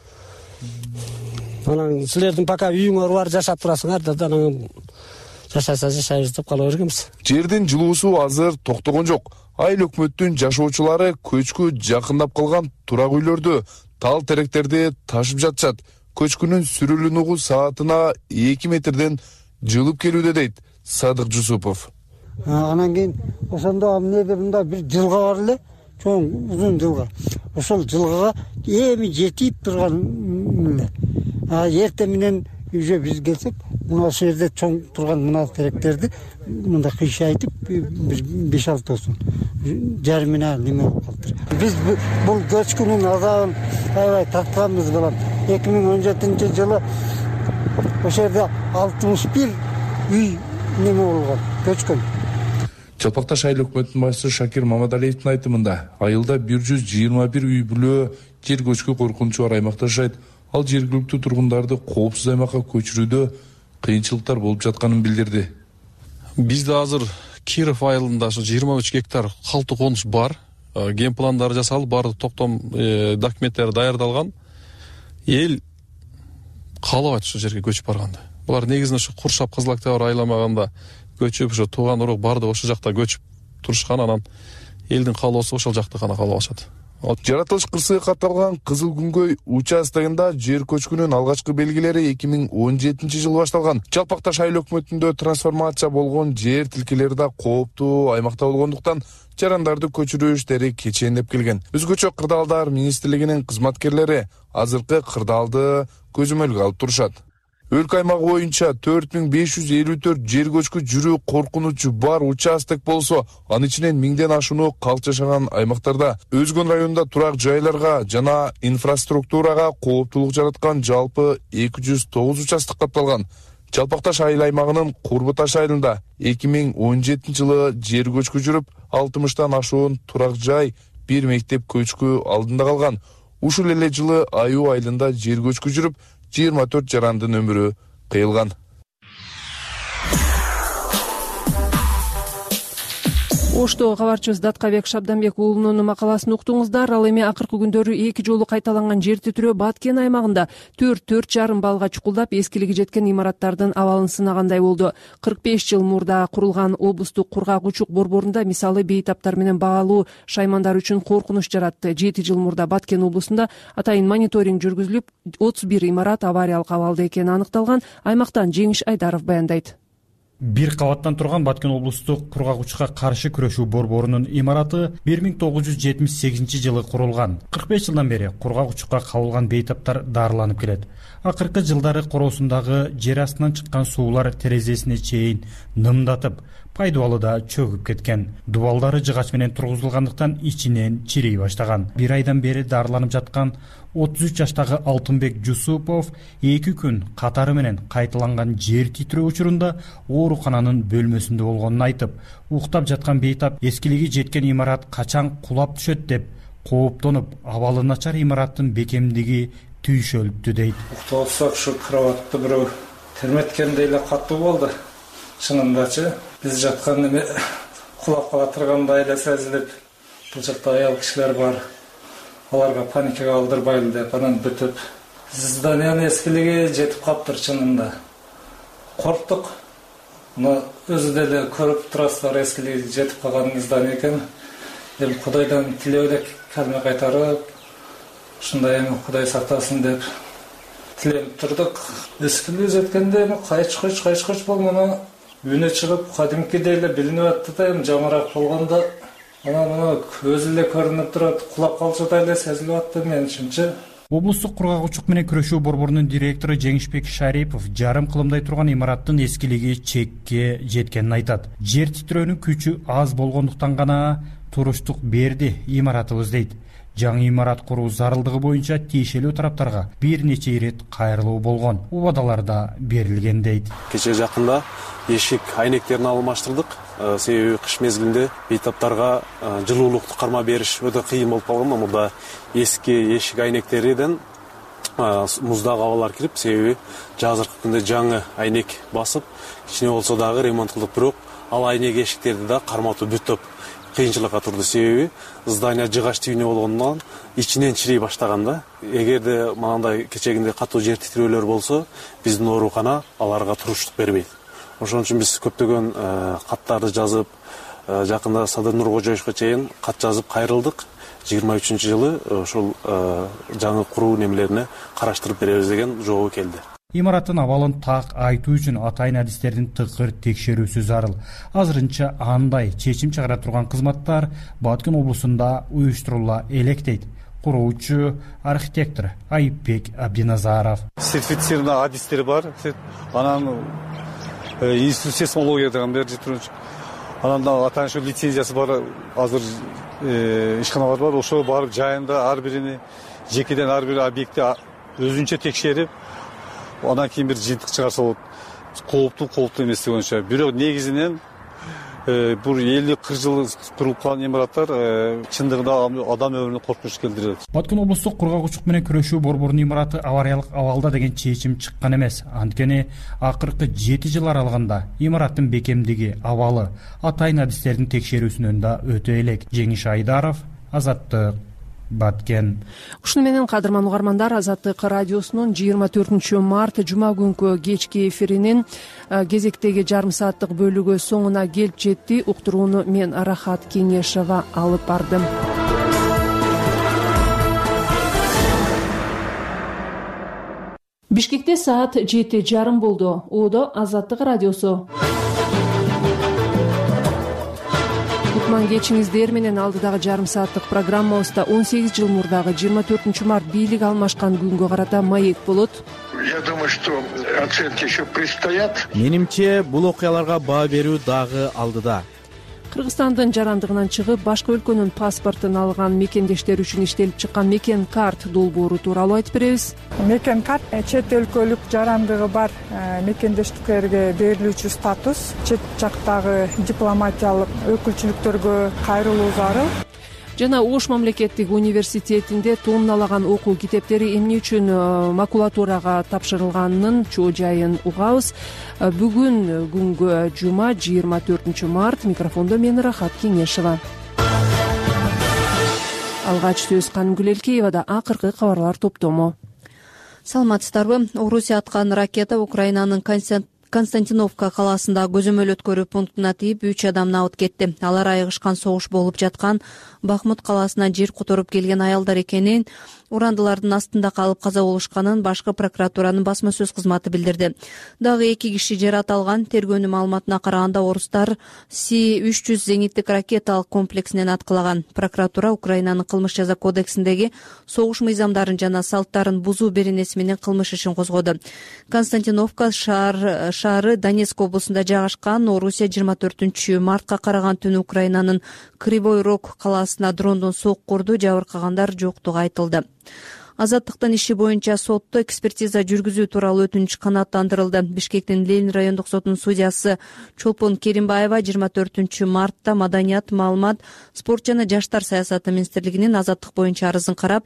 Анан силердин пока үйүңөр бар, жашап турасыңар да, анан жашайбыз деп кала бергенбиз. Жердин жылуусу азыр токтогон жок. Айыл өкмөттүн жашоочулары көчкү жакындап калган турак үйлөрдү, тал теректерди ташып жатышат. Көчкүнүн сүрүлүүнү саатына 2 метрден жылып келүүдө дейт Садык Жусупов. Анан кийин ошондо эмнеде мында бир жылга бар эле, чоң узун жылга. Ошол жылгага эми жетип турган эле. Эртең менен уже биз келсек, мына ошол жерде чоң турган мына теректерди мында кыйшайтып бир 5-6 тоосун жарымына неме болуп калды. Биз бул көчкүнүн азабын аябай тартканбыз балам. 2017 жылы ошол жерде 61 үй неме болгон, көчкөн. Жалпак Таш айыл өкмөтүнүн башчысы Шакир Мамадалиевдин айтымында, айылда 121 үй бүлө жер көчкү коркунучу бар аймакта жашайт. Ал жергиликтүү тургундарды коопсуз аймакка көчүрүүдө кыйынчылыктар болуп жатканын билдирди. Бизде азыр Киров айылында 23 гектар калты конуш бар. Ген пландары жасалып, баардык токтом документтери даярдалган. Эл каалабайт ошол жерге көчүп барганды. Булар негизинен ушу Куршап, Кызыл Октябрь айламагында көчүп, ошо тууган урук баардыгы ошол жакта көчүп турушкан, анан элдин каалоосу ошол жакты гана каалап атышат. Жаратылыш кырсыгы катталган Кызыл Күнгөй участогунда жер көчкүнүн алгачкы белгилери 2017 жылы башталган. Жалпак Таш айыл өкмөтүндө трансформация болгон жер тилкелери да кооптуу аймакта болгондуктан жарандарды көчүрүү иштери кечээндеп келген. Өзгөчө кырдаалдар министрлигинин кызматкерлери азыркы кырдаалды көзөмөлгө алып турушат. Өлкө аймагы боюнча 4554 жер көчкү жүрүү коркунучу бар участок болсо, анын ичинен 1000ден ашууну калк жашаган аймактарда, Өзгөн районунда турак жайларга жана инфраструктурага кооптуулук жараткан жалпы 209 участок катталган. Жалпак Таш айыл аймагынын Курбу Таш айылында 2017 жылы жер көчкү жүрүп, 60тан ашуун турак жай, бир мектеп көчкү алдында калган. Ушул эле жылы Аюу айылында жер көчкү жүрүп, 24 жарандын өмүрү кыйылган. Ошто кабарчыбыз Даткабек Шабданбек уулунун макаласын уктуңуздар. Ал эми акыркы күндөрү 2 жолу кайталанган жер титирөө Баткен аймагында 4,5 балга чукулдап, эскилиги жеткен имараттардын абалын сынагандай болду. 45 жыл мурда курулган облустук кургак учук борборунда мисалы бейтаптар менен баалуу шаймандар үчүн коркунуч жаратты. 7 жыл мурда Баткен облусунда атайын мониторинг жүргүзүлүп, 31 имарат авариялык абалда экени аныкталган. Аймактан Жеңиш Айдаров баяндайт. Бир кабаттан турган Баткен облустук кургак учукка каршы күрөшүү борборунун имараты 1978 жылы курулган. 45 жылдан бери кургак учукка кабылган бейтаптар дарыланып келет. Акыркы жылдары короосундагы жер астынан чыккан суулар терезесине чейин нымдатып, пайдубалы да чөгүп кеткен. Дубалдары жыгач менен тургузулгандыктан ичинен чирей баштаган. Бир айдан бери дарыланып жаткан 33 жаштагы Алтынбек Жусупов 2 күн катары менен кайталанган жер титирөө учурунда оорукананын бөлмөсүндө болгонун айтып, уктап жаткан бейтап эскилиги жеткен имарат качан кулап түшөт деп кооптонуп, абалы начар имараттын бекемдиги түйшөлүптү дейт. Уктап атсак, ушу кроватты бирөө терметкендей эле катуу болду. Чынындачы биз жаткан эме кулап кала тургандай эле сезилип, бул жакта аял кишилер бар. Аларга паникага алдырбайлы деп анан бүтүп, зданиянын эскилиги жетип каптыр чынында. Корктук. Мына өзү деле көрүп турасыздар, эскилиги жетип калган здание экен. Эми Кудайдан тилөө элек калме кайтарып, ушундай эми Кудай сактасын деп тиленип турдук. Эскилиги жеткенде эми кайчкыч болгону үнө чыгып, кадимкидей эле билинип атты да, эми жамараак болгондо анан өзү эле көрүнүп турат, кулап калчудай эле сезилип атты менимче. Облустук кургак учук менен күрөшүү борборунун директору Жеңишбек Шарипов жарым кылымдай турган имараттын эскилиги чекке жеткенин айтат. Жер титирөөнүн күчү аз болгондуктан гана туруштук берди имаратыбыз дейт. Жаңы имарат куруу зарылдыгы боюнча тиешелүү тараптарга бир нече ирет кайрылуу болгон. Убадалар да берилген дейт. Кече жакында эшик айнектерин алмаштырдык. Себеби кыш мезгилинде бейтаптарга жылуулукту карма бериш өтө кыйын болуп калган. Мурда эски эшик айнектерден муздак абалар кирип, себеби азыркы күндө жаңы айнек басып, кичине болсо дагы ремонт кылдык, бирок ал айнек эшиктерди да карматуу бүтөп кыйынчылыкка турду. Себеби здание жыгач тибине болгондон ичинен чирей баштаганда, эгерде мынандай кечегинде катуу жер титирөөлөр болсо, биздин оорукана аларга туруштук бербейт. Ошон үчүн биз көптөгөн каттарды жазып, жакында Садыр Нуркожоевичке чейин кат жазып кайрылдык. 23-жылы ошол жаңы куруу немелерине караштырып беребиз деген жообу келди. Имараттын абалын так айтуу үчүн атайын адистердин тыкыр текшерүүсү зарыл. Азырынча андай чечим чыгара турган кызматтар Баткен облусунда уюштурула элек дейт куруучу архитектор Айыпбек Абдиназаров. Сертифицированный адистер бар. Анан институт сейсмология деген бер жетирүүчү. Анан атайын ошо лицензиясы бар, азыр ишканалар бар. Ошо барып жайында ар бирини жекеден ар бир объектти өзүнчө текшерип анан кийин бир жыйынтык чыгарса болот. Кооптуу эмес деп ойлоймун. Бирок негизинен бул 50-40 жыл курулуп калган имараттар чындыгында адам өмүрүнө коркунуч келтирет. Баткен облустук кургагучтук менен күрөшүү борборунун имараты авариялык абалда деген чечим чыккан эмес. Анткени акыркы 7 жыл аралыгында имараттын бекемдиги, абалы атайын адистердин текшерүүсүнөн да өтө элек. Жеңиш Айдаров, Азаттык, Баткен. Ушуну менен кадырман угармандар, Азаттык радиосунун 24 март жума күнкү кечки эфиринин кезектеги жарым сааттык бөлүгү соңуна келип жетти. Уктурууну мен Рахат Кеңешова алып бардым. Бишкекте саат 7:30 болду. Одо Азаттык радиосу. Кутман кечиңиздер менен алдыдагы жарым сааттык программабызда 18 жыл мурдагы 24 март бийлик алмашкан күнгө карата маек болот. Я думаю, что оценки еще предстоят. Менимче, бул окуяларга баа берүү дагы алдыда. Кыргызстандын жарандыгынан чыгып, башка өлкөнүн паспортун алган мекендештер үчүн иштелип чыккан мекен карт долбоору тууралуу айтып беребиз. Мекен карт чет өлкөлүк жарандыгы бар мекендештерге берилүүчү статус, чет жактагы дипломатиялык өкүлчүлүктөргө кайрылуу зарыл. Жана Ош мамлекеттик университетинде тонналаган окуу китептери эмне үчүн макулатурага тапшырылганын чоо жайын угабыз. Бүгүн күнгө жума 24 март. Микрофондо мен Рахат Кеңешова. Алгач сөз Канымгүл Элкеевада акыркы кабарлар топтому. Саламатсыздарбы? Орусия аткан ракета Украинанын Константиновка калаасында көзөмөл өткөрүү пунктуна тийип 3 адам абыт кетти. Алар айыгышкан согуш болуп жаткан Бахмут калаасынан жер которуп келген аялдар экенин, урандылардын астында калып каза болушканын башкы прокуратуранын басма сөз кызматы билдирди. Дагы 2 киши жарат алган. Тергөөнүн маалыматына караганда орустар С-300 зениттик ракеталык комплексинен аткылаган. Прокуратура Украинанын кылмыш жаза кодексиндеги согуш мыйзамдарын жана салттарын бузуу беренеси менен кылмыш ишин козгоду. Константиновка шаары Донецк облусунда жайгашкан. Орусия 24 мартка караган түнү Украинанын Кривой Рог калаасына дрондон сок курду. Жабыркагандар жоктугу айтылды. Азаттыктын иши боюнча сотто экспертиза жүргүзүү тууралуу өтүнүч канааттандырылды. Бишкектин Ленин райондук сотунун судьясы Чолпон Керимбаева 24 мартта Маданият, маалымат, спорт жана жаштар саясаты министрлигинин азаттык боюнча арызын карап,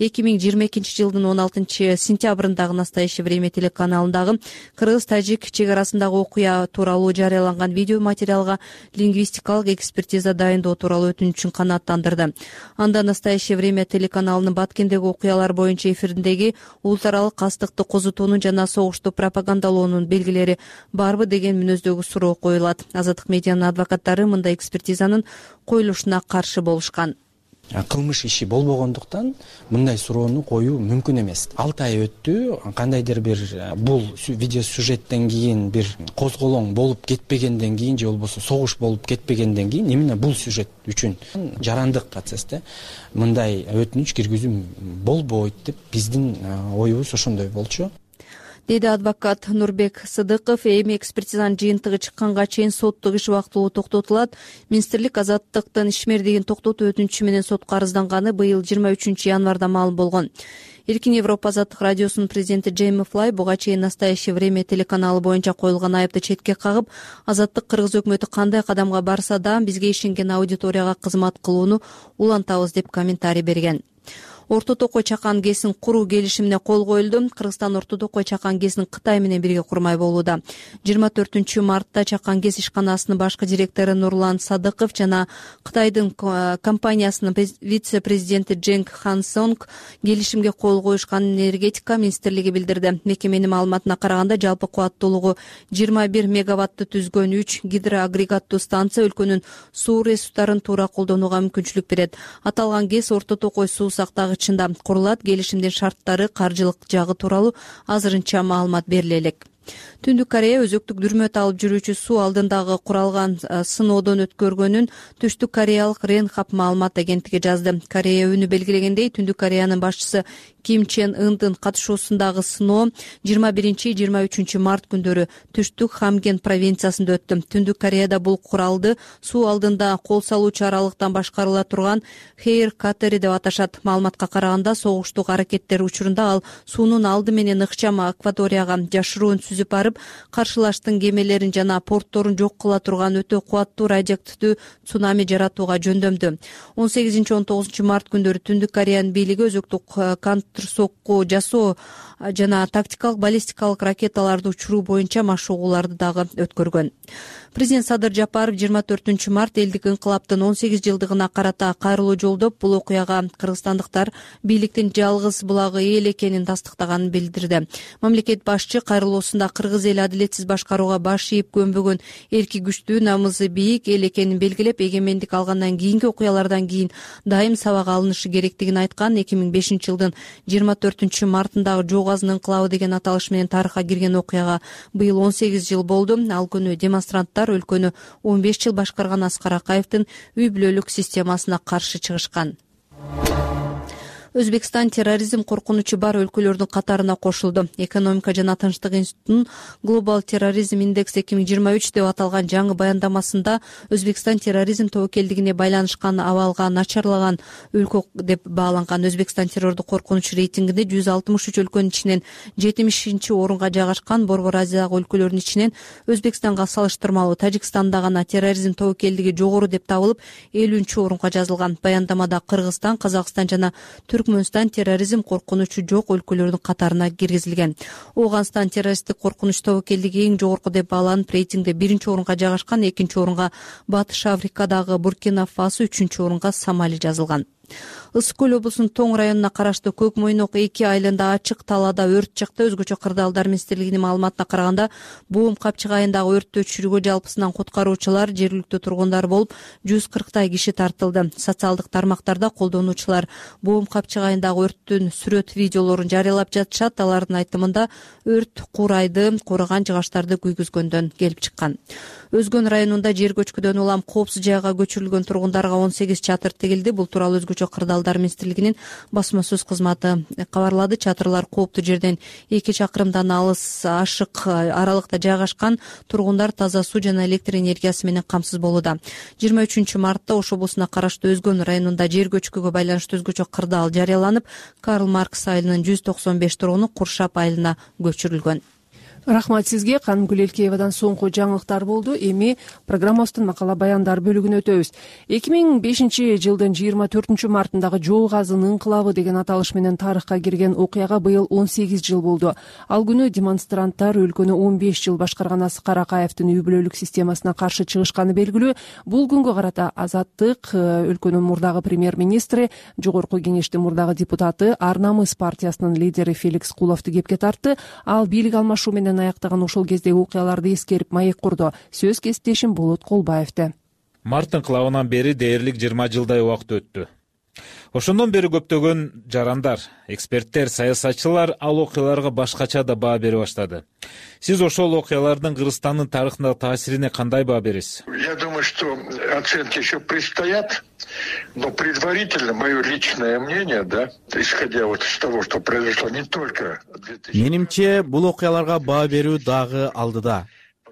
2022 жылдын 16 сентябрындагы «Настоящее время» телеканалындагы кыргыз-тажик чек арасындагы окуя тууралуу жарыяланган видео материалга лингвистикалык экспертиза дайындоо тууралуу өтүнүчүн канааттандырды. Анда «Настоящее время» телеканалынын Баткендеги окуялар боюнча эфирдеги улут аралык кастыкты козутуунун жана согушту пропагандалоонун белгилери барбы деген мүнөздөгү суроо коюлат. Азаттык медианын адвокаттары мындай экспертизанын коюлушуна каршы болушкан. Кылмыш иши болбогондуктан мындай суроону коюу мүмкүн эмес. 6 ай өттү, кандайдыр бир бул видео сюжеттен кийин бир козголоң болуп кетпегенден кийин же болбосо согуш болуп кетпегенден кийин именно бул сюжет үчүн жарандык процессте мындай өтүнүч киргизүү болбойт деп биздин оюбуз ошондой болчу, деди адвокат Нурбек Сыдыков. Эми экспертизанын жыйынтыгы чыкканга чейин соттук иш убактылуу токтотулат. Министрлик азаттыктын ишмердигин токтотуу өтүнүчү менен сотко арызданганы быйыл 23 январда маалым болгон. Эркин Европа азаттык радиосунун президенти Джейми Флай буга чейин «Настоящее время» телеканалы боюнча коюлган айыпты четке кагып, азаттык кыргыз өкмөтү кандай кадамга барса да бизге ишенген аудиторияга кызмат кылууну улантабыз деп комментарий берген. Орто Токой Чакан ГЭСин куруу келишимине кол коюлду. Кыргызстан Орто Токой Чакан ГЭСин Кытай менен бирге курмай болууда. 24 мартта Чакан ГЭС ишканасынын башкы директору Нурлан Садыков жана Кытайдын компаниясынын вице-президенти Дженг Хан Сонг келишимге кол коюшканын энергетика министрлиги билдирди. Мекеменин маалыматына караганда жалпы кубаттуулугу 21 мегаватты түзгөн 3 гидроагрегаттуу станция өлкөнүн суу ресурстарын туура колдонууга мүмкүнчүлүк берет. Аталган ГЭС Орто Токой суу сактагычында курулат. Келишимдин шарттары, каржылык жагы тууралуу азырынча маалымат бериле элек. Түндүк Корея өзөктүк дүрмөт алып жүрүүчү суу алдындагы куралган сыноодон өткөргөнүн Түштүк Кореялык Ренхап маалымат агенттиги жазды. Корея үнү белгилегендей, Түндүк Кореянын башчысы Ким Чен Ындын катышуусундагы сыноо 21-23 март күндөрү Түштүк Хамген провинциясында өттү. Түндүк Кореяда бул куралды суу алдында кол салуучу аралыктан башкарыла турган Хейр катери деп аташат. Маалыматка караганда, согуштук аракеттер учурунда ал суунун алды менен ыкчам акваторияга жашыруун сүзүп барып, каршылаштын кемелерин жана портторун жок кыла турган өтө кубаттуу радиоактивдүү цунами жаратууга жөндөмдү. 18-19 март күндөрү Түндүк Кореянын бийлиги өзөктүк контрсокку жасоо жана тактикалык баллистикалык ракеталарды учуруу боюнча машыгууларды дагы өткөргөн. Президент Садыр Жапаров 24 март элдик инкылаптын 18 жылдыгына карата кайрылуу жолдоп, бул окуяга кыргызстандыктар бийликтин жалгыз булагы эл экенин тастыктаганын билдирди. Мамлекет башчы кайрылуусунда кыргыз эли адилетсиз башкарууга баш ийип көнбөгөн, эрки күчтүү, намысы бийик эл экенин белгилеп, эгемендик алгандан кийинки окуялардан кийин дайым сабак алынышы керектигин айткан. 2005 жылдын 24 мартындагы Жоо Казын инкылабы деген аталыш менен тарыхка кирген окуяга быйыл 18 жыл болду. Ал күнү демонстранттар өлкөнү 15 жыл башкарган Аскар Акаевдин үй бүлөлүк системасына каршы чыгышкан. Өзбекстан терроризм коркунучу бар өлкөлөрдүн катарына кошулду. Экономика жана тынчтык институтунун Global Terrorism Index 2023 деп аталган жаңы баяндамасында Өзбекстан терроризм тобокелдигине байланышкан абалга начарлаган өлкө деп бааланган. Өзбекстан террордук коркунуч рейтингинде 163 өлкөнүн ичинен 70-орунга жайгашкан. Борбор Азиядагы өлкөлөрдүн ичинен Өзбекстанга салыштырмалуу Тажикстанда гана терроризм тобокелдиги жогору деп табылып, 50-орунга жазылган. Баяндамада Кыргызстан, Казакстан жана Түркмөнстан терроризм коркунучу жок өлкөлөрдүн катарына киргизилген. Ооганстан террористтик коркунуч тобокелдиги эң жогорку деп бааланып, рейтингде 1-орунга жайгашкан. 2-орунга Батыш Африкадагы Буркина Фасо, 3-орунга Сомали жазылган. Ысык көл облусунун Тоң районуна караштуу Көк Мойнок 2 айылында ачык талаада өрт чыкты. Өзгөчө кырдаалдар министрлигинин маалыматына караганда, Буум Капчык айылындагы өрттү өчүрүүгө жалпысынан куткаруучулар, жергиликтүү тургундар болуп 140 киши тартылды. Социалдык тармактарда колдонуучулар Буум Капчык айылындагы өрттүн сүрөт видеолорун жарыялап жатышат. Алардын айтымында өрт курайды, кураган жыгачтарды күйгүзгөндөн келип чыккан. Өзгөн районунда жер көчкүдөн улам коопсуз жайга көчүрүлгөн тургундарга 18 чатыр тигилди. Бул тууралуу өзгөчө кырдаалдар министрлигинин басма сөз кызматы кабарлады. Чатырлар кооптуу жерден 2 чакырымдан алыс ашык аралыкта жайгашкан. Тургундар таза суу жана электр энергиясы менен камсыз болууда. 23 мартта Ош облусуна караштуу Өзгөн районунда жер көчкүгө байланыштуу өзгөчө кырдаал жарыяланып, Карл Маркс айылынын 195 тургуну Куршап айылына көчүрүлгөн. Рахмат сизге. Канымгүл Элкеевадан соңку жаңылыктар болду. Эми программабыздын макала баяндар бөлүгүнө өтөбүз. 2005 жылдын 24 мартындагы Жоо Казын инкылабы деген аталыш менен тарыхка кирген окуяга быйыл 18 жыл болду. Ал күнү демонстранттар өлкөнү 15 жыл башкарган Аскар Акаевдин үй бүлөлүк системасына каршы чыгышканы белгилүү. Бул күнгө карата Азаттык өлкөнүн мурдагы премьер-министри, Жогорку Кеңештин мурдагы депутаты, Ар намыс партиясынын лидери Феликс Куловду кепке тартты. Ал бийлик алмашуу менен аяктаган ошол кездеги окуяларды эскерип маек курду. Сөз кесиптешим Болот Колбаевди. Март инкылабынан бери дээрлик 20 жылдай убакыт өттү. Ошондон бери көптөгөн жарандар, эксперттер, саясатчылар ал окуяларга башкача да баа бере баштады. Сиз ошол окуялардын Кыргызстандын тарыхындагы таасирине кандай баа бересиз? Я думаю, что оценки еще предстоят, но предварительно мое личное мнение, да, исходя вот из того, что произошло не только... Менимче, бул окуяларга баа берүү дагы алдыда.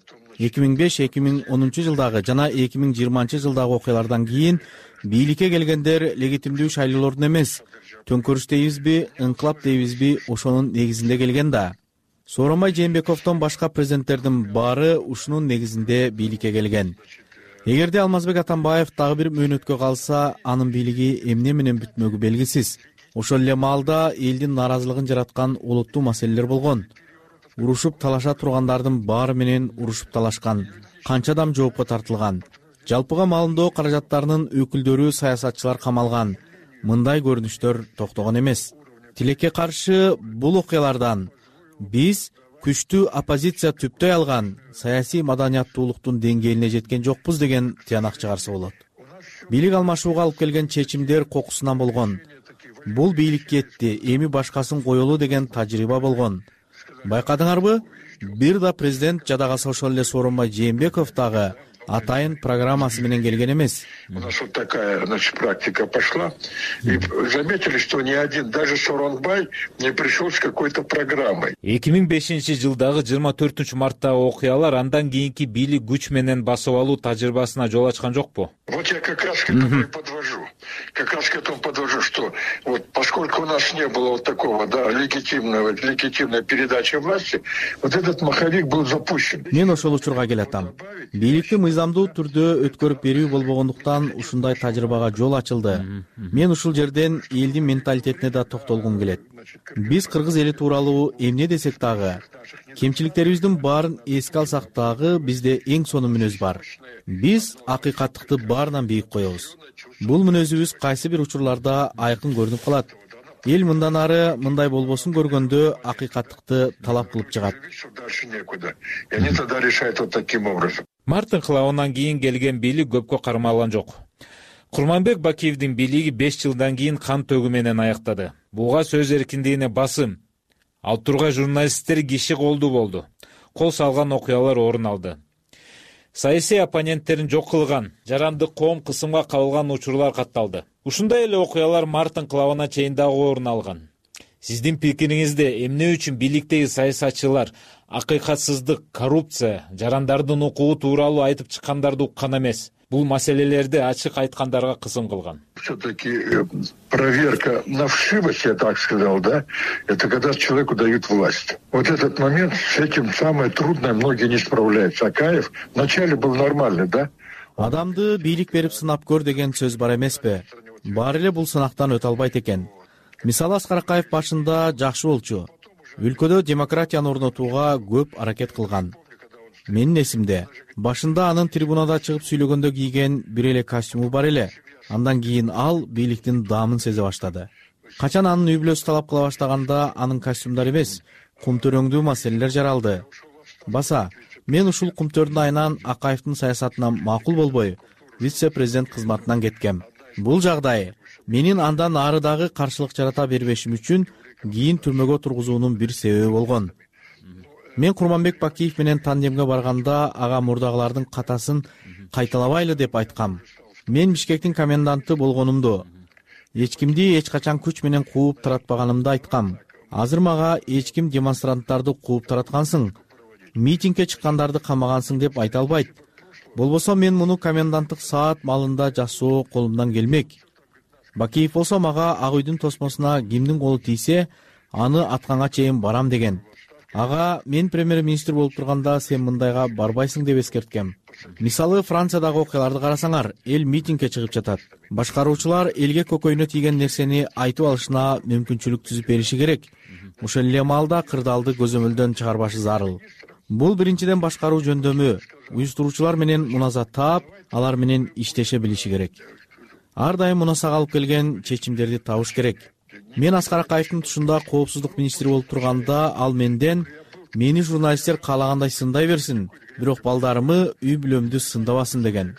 2005-2010 жылдагы жана 2020 жылдагы окуялардан кийин бийликке келгендер легитимдүү шайлоолордун эмес, төңкөрүш дейбизби, инкылап дейбизби, ошонун негизинде келген да. Сооронбай Жээнбековдон башка президенттердин баары ушунун негизинде бийликке келген. Эгерде Алмазбек Атамбаев дагы бир мөөнөткө калса, анын бийлиги эмне менен бүтмөгү белгисиз. Ошол эле маалда элдин нааразылыгын жараткан олуттуу маселелер болгон. Урушуп талаша тургандардын баары менен урушуп талашкан. Канча адам жоопко тартылган. Жалпыга маалымдоо каражаттарынын өкүлдөрү, саясатчылар камалган. Мындай көрүнүштөр токтогон эмес. Тилекке каршы бул окуялардан биз күчтүү оппозиция түптөй алган саясий маданияттуулуктун деңгээлине жеткен жокпуз деген тыянак чыгарса болот. Бийлик алмашууга алып келген чечимдер кокусунан болгон. Бул бийлик кетти, эми башкасын коелу деген тажрыйба болгон. Байкадыңарбы? бир да президент жадагасы ошол эле Сооронбай Жээнбеков дагы атайын программасы менен келген эмес. У нас вот такая, значит, практика пошла. И заметили, что ни один, даже Сооронбай не пришел с какой-то программой. 2005-жылдагы 24 марттагы окуялар андан кийинки бийлик күч менен басып алуу тажрыйбасына жол ачкан жокпу? Вот я как раз к этому и подвожу. Как раз к этому подвожу, что вот поскольку у нас не было вот такого, да, легитимной передачи власти, вот этот маховик был запущен. Мен ошол учурга келатам. Бийликти мыйзамдуу түрдө өткөрүп берүү болбогондуктан ушундай тажрыйбага жол ачылды. Мен ушул жерден элдин менталитетине да токтолгум келет. Биз кыргыз эли тууралуу эмне десек дагы, кемчиликтерибиздин баарын эске алсак дагы бизде эң сонун мүнөз бар. Биз акыйкаттыкты баарынан бийик коебуз. Бул мүнөзүбүз кайсы бир учурларда айкын көрүнүп калат. Эл мындан ары мындай болбосун көргөндө акыйкаттыкты талап кылып чыгат. Дальше некуда. И они тогда решают вот таким образом. Марттын кылабынан кийин келген бийлик көпкө кармалган жок. Курманбек Бакиевдин бийлиги 5 жылдан кийин кан төгүү менен аяктады. Буга сөз эркиндигине басым, ал тургай журналисттер киши колдуу болду. Кол салган окуялар орун алды. Саясий оппоненттерин жок кылган, жарандык коом кысымга кабылган учурлар катталды. Ушундай эле окуялар марттын кылабына чейин дагы орун алган. Сиздин пикириңизде эмне үчүн бийликтеги саясатчылар акыйкатсыздык, коррупция, жарандардын укугу тууралуу айтып чыккандарды уккан эмес? Бул маселелерди ачык айткандарга кысым кылган. Все-таки проверка на вшивость, я так сказал, да, это когда человеку дают власть. Вот этот момент, с этим самое трудное, многие не справляются. Акаев вначале был нормальный, да? Адамды бийлик берип сынап көр деген сөз бар эмеспи? Баары эле бул сынактан өтө албайт экен. Мисалы Аскар Акаев башында жакшы болчу. Өлкөдө демократияны орнотууга көп аракет кылган. Менин эсимде, башында анын трибунада чыгып сүйлөгөндө кийген бир эле костюму бар эле. Андан кийин ал бийликтин даамын сезе баштады. Качан анын үй бүлөсү талап кыла баштаганда анын костюмдары эмес, кумтөрөңдүү маселелер жаралды. Баса, мен ушул кумтөрдүн айынан Акаевдин саясатына макул болбой, вице-президент кызматынан кеткем. Бул жагдай менин андан арыдагы каршылык жарата бербешим үчүн кийин түрмөгө тургузуунун бир себеби болгон. Мен Курманбек Бакиев менен тандемге барганда ага мурдагылардын катасын кайталабайлы деп айткам. Мен Бишкектин коменданты болгонумду, эч кимди эч качан күч менен кууп таратпаганымды айткам. Азыр мага эч ким демонстранттарды кууп тараткансың, митингге чыккандарды камагансың деп айта албайт. Болбосо мен муну коменданттык саат малында жасоо колумдан келмек. Бакиев болсо мага Ак үйдүн тосмосуна кимдин колу тийсе, аны атканга чейин барам деген. Ага мен премьер-министр болуп турганда сен мындайга барбайсың деп эскерткем. Мисалы Франциядагы окуяларды карасаңар, эл митингге чыгып жатат. Башкаруучулар элге көкөйнө тийген нерсени айтып алышына мүмкүнчүлүк түзүп бериши керек. Ошол эле маалда кырдаалды көзөмөлдөн чыгарбашы зарыл. Бул биринчиден башкаруу жөндөмү. Уюштуруучулар менен муназа таап, алар менен иштеше билиши керек. Ар дайым мунасага алып келген чечимдерди табыш керек. Мен Аскар Акаевдин тушунда коопсуздук министри болуп турганда ал менден мени журналисттер каалагандай сындай берсин, бирок балдарымы үй бүлөмдү сындабасын деген.